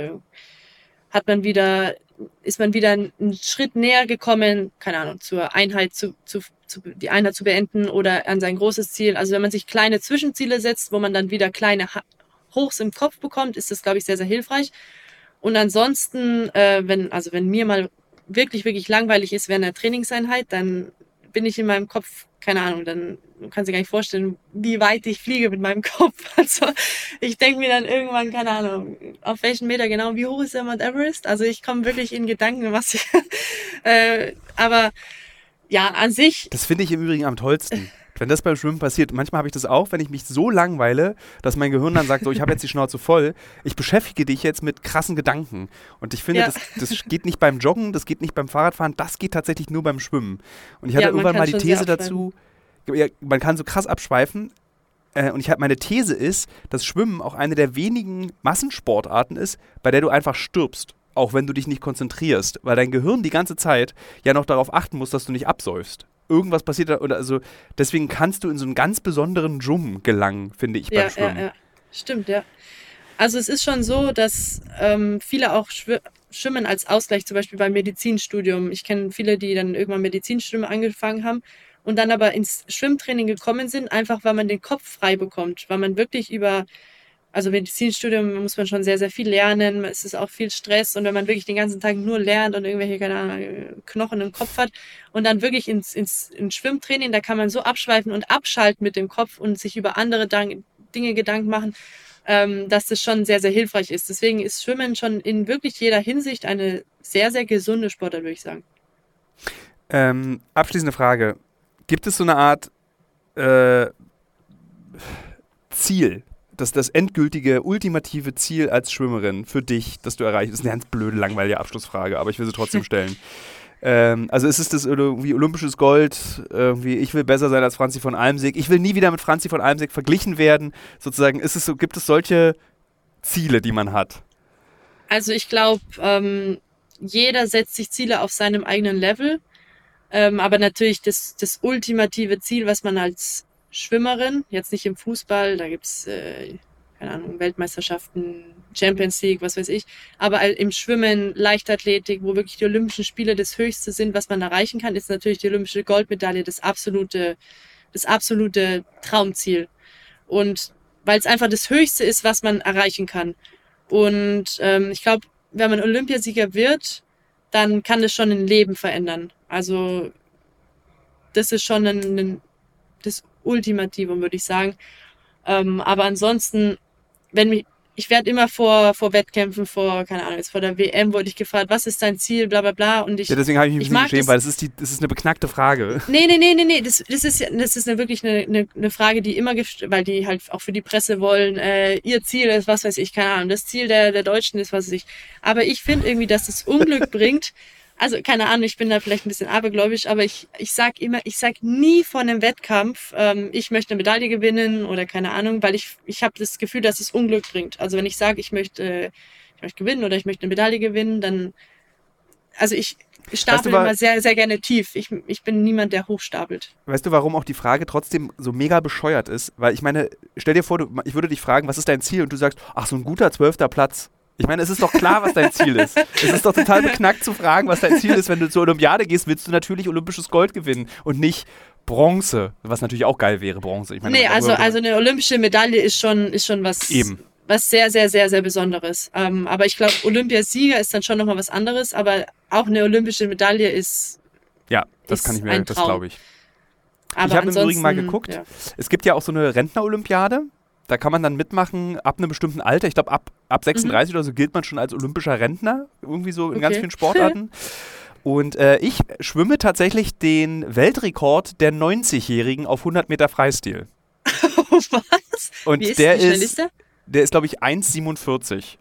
ist man wieder einen Schritt näher gekommen, keine Ahnung, zur Einheit die Einheit zu beenden oder an sein großes Ziel. Also wenn man sich kleine Zwischenziele setzt, wo man dann wieder kleine Hochs im Kopf bekommt, ist das, glaube ich, sehr, sehr hilfreich. Und ansonsten, wenn mir mal wirklich, wirklich langweilig ist während der Trainingseinheit, dann bin ich in meinem Kopf, keine Ahnung, dann kannst du dir gar nicht vorstellen, wie weit ich fliege mit meinem Kopf. Also ich denke mir dann irgendwann, keine Ahnung, auf welchen Meter genau, wie hoch ist der Mount Everest? Also ich komme wirklich in Gedanken, was ich... aber ja, an sich... Das finde ich im Übrigen am tollsten. Wenn das beim Schwimmen passiert, manchmal habe ich das auch, wenn ich mich so langweile, dass mein Gehirn dann sagt, so, ich habe jetzt die Schnauze voll, ich beschäftige dich jetzt mit krassen Gedanken. Und ich finde, das geht nicht beim Joggen, das geht nicht beim Fahrradfahren, das geht tatsächlich nur beim Schwimmen. Und ich hatte irgendwann mal die These dazu, man kann so krass abschweifen, und meine These ist, dass Schwimmen auch eine der wenigen Massensportarten ist, bei der du einfach stirbst, auch wenn du dich nicht konzentrierst, weil dein Gehirn die ganze Zeit ja noch darauf achten muss, dass du nicht absäufst. Irgendwas passiert da, oder also deswegen kannst du in so einen ganz besonderen Dschungel gelangen, finde ich, beim Schwimmen. Ja. Stimmt, ja. Also es ist schon so, dass viele auch schwimmen als Ausgleich, zum Beispiel beim Medizinstudium. Ich kenne viele, die dann irgendwann Medizinstudium angefangen haben und dann aber ins Schwimmtraining gekommen sind, einfach weil man den Kopf frei bekommt, weil man wirklich also Medizinstudium muss man schon sehr, sehr viel lernen. Es ist auch viel Stress. Und wenn man wirklich den ganzen Tag nur lernt und irgendwelche, keine Ahnung, Knochen im Kopf hat und dann wirklich ins Schwimmtraining, da kann man so abschweifen und abschalten mit dem Kopf und sich über andere Dinge Gedanken machen, dass das schon sehr, sehr hilfreich ist. Deswegen ist Schwimmen schon in wirklich jeder Hinsicht eine sehr, sehr gesunde Sportart, würde ich sagen. Abschließende Frage. Gibt es so eine Art Ziel, das endgültige, ultimative Ziel als Schwimmerin für dich, das du erreichst? Das ist eine ganz blöde, langweilige Abschlussfrage, aber ich will sie trotzdem stellen. Also ist es das irgendwie olympisches Gold, irgendwie ich will besser sein als Franzi von Almsieg, ich will nie wieder mit Franzi von Almsieg verglichen werden, sozusagen, gibt es solche Ziele, die man hat? Also ich glaube, jeder setzt sich Ziele auf seinem eigenen Level, aber natürlich das ultimative Ziel, was man als Schwimmerin, jetzt nicht im Fußball, da gibt's keine Ahnung, Weltmeisterschaften, Champions League, was weiß ich, aber im Schwimmen, Leichtathletik, wo wirklich die Olympischen Spiele das Höchste sind, was man erreichen kann, ist natürlich die olympische Goldmedaille das absolute Traumziel. Und weil es einfach das Höchste ist, was man erreichen kann. Und ich glaube, wenn man Olympiasieger wird, dann kann das schon ein Leben verändern. Also das ist schon das Ultimativum, würde ich sagen. Aber ansonsten, ich werde immer vor Wettkämpfen, keine Ahnung, jetzt vor der WM wurde ich gefragt, was ist dein Ziel, bla bla bla. Und deswegen habe ich mich nicht geschämt, weil das ist eine beknackte Frage. Nee. Das ist wirklich eine Frage, die immer, weil die halt auch für die Presse wollen, ihr Ziel ist, was weiß ich, keine Ahnung, das Ziel der Deutschen ist, was weiß ich. Aber ich finde irgendwie, dass das Unglück bringt. Also, keine Ahnung, ich bin da vielleicht ein bisschen abergläubisch, aber ich sag nie vor einem Wettkampf, ich möchte eine Medaille gewinnen oder keine Ahnung, weil ich habe das Gefühl, dass es Unglück bringt. Also, wenn ich sage, ich möchte gewinnen oder ich möchte eine Medaille gewinnen, dann, also ich stapel immer sehr, sehr gerne tief. Ich bin niemand, der hochstapelt. Weißt du, warum auch die Frage trotzdem so mega bescheuert ist? Weil ich meine, stell dir vor, ich würde dich fragen, was ist dein Ziel? Und du sagst, ach, so ein guter 12. Platz. Ich meine, es ist doch klar, was dein Ziel ist. Es ist doch total beknackt zu fragen, was dein Ziel ist. Wenn du zur Olympiade gehst, willst du natürlich olympisches Gold gewinnen und nicht Bronze, was natürlich auch geil wäre, Bronze. Ich meine, also eine olympische Medaille ist schon was, was sehr, sehr, sehr, sehr Besonderes. Aber ich glaube, Olympiasieger ist dann schon nochmal was anderes, aber auch eine olympische Medaille ist ja, das kann ich mir, das glaube ich. Aber ich habe im Übrigen mal geguckt, Es gibt ja auch so eine Rentner-Olympiade. Da kann man dann mitmachen ab einem bestimmten Alter. Ich glaube, ab 36 oder so gilt man schon als olympischer Rentner. Irgendwie so in ganz vielen Sportarten. Und ich schwimme tatsächlich den Weltrekord der 90-Jährigen auf 100 Meter Freistil. Was? Und wie schnell ist der? Der ist, glaube ich, 1,47.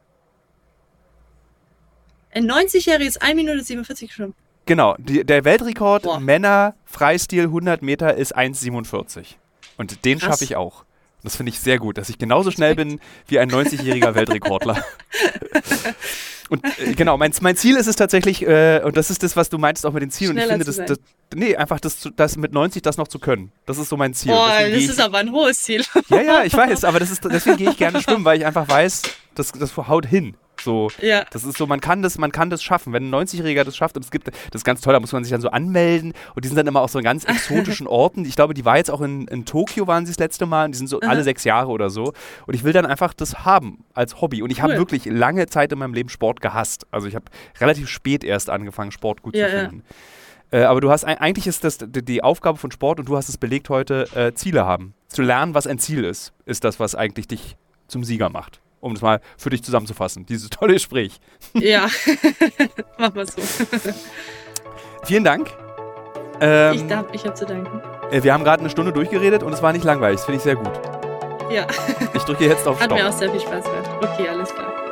Ein 90-Jähriger ist 1 Minute 47 geschwommen. Genau. Der Weltrekord Männer Freistil 100 Meter ist 1,47. Und den schaffe ich auch. Das finde ich sehr gut, dass ich genauso schnell bin wie ein 90-jähriger Weltrekordler. Und genau, mein Ziel ist es tatsächlich, und das ist das, was du meintest auch mit den Zielen. Schneller und ich finde, einfach das mit 90 das noch zu können. Das ist so mein Ziel. Boah, das ist aber ein hohes Ziel. Ja, ich weiß, aber deswegen gehe ich gerne schwimmen, weil ich einfach weiß, das haut hin. So, Ja. das ist so, man kann das schaffen. Wenn ein 90-Jähriger das schafft, und das ist ganz toll, da muss man sich dann so anmelden und die sind dann immer auf so ganz exotischen Orten. Ich glaube, die war jetzt auch in Tokio, waren sie das letzte Mal und die sind so alle 6 Jahre oder so. Und ich will dann einfach das haben als Hobby. Und ich habe wirklich lange Zeit in meinem Leben Sport gehasst. Also ich habe relativ spät erst angefangen, Sport gut zu finden. Aber du hast, eigentlich ist das die Aufgabe von Sport und du hast es belegt heute, Ziele haben. Zu lernen, was ein Ziel ist das, was eigentlich dich zum Sieger macht. Um das mal für dich zusammenzufassen, dieses tolle Gespräch. Ja, mach mal so. Vielen Dank. Ich habe zu danken. Wir haben gerade eine Stunde durchgeredet und es war nicht langweilig. Das finde ich sehr gut. Ja. Ich drücke jetzt auf Stopp. Hat mir auch sehr viel Spaß gemacht. Okay, alles klar.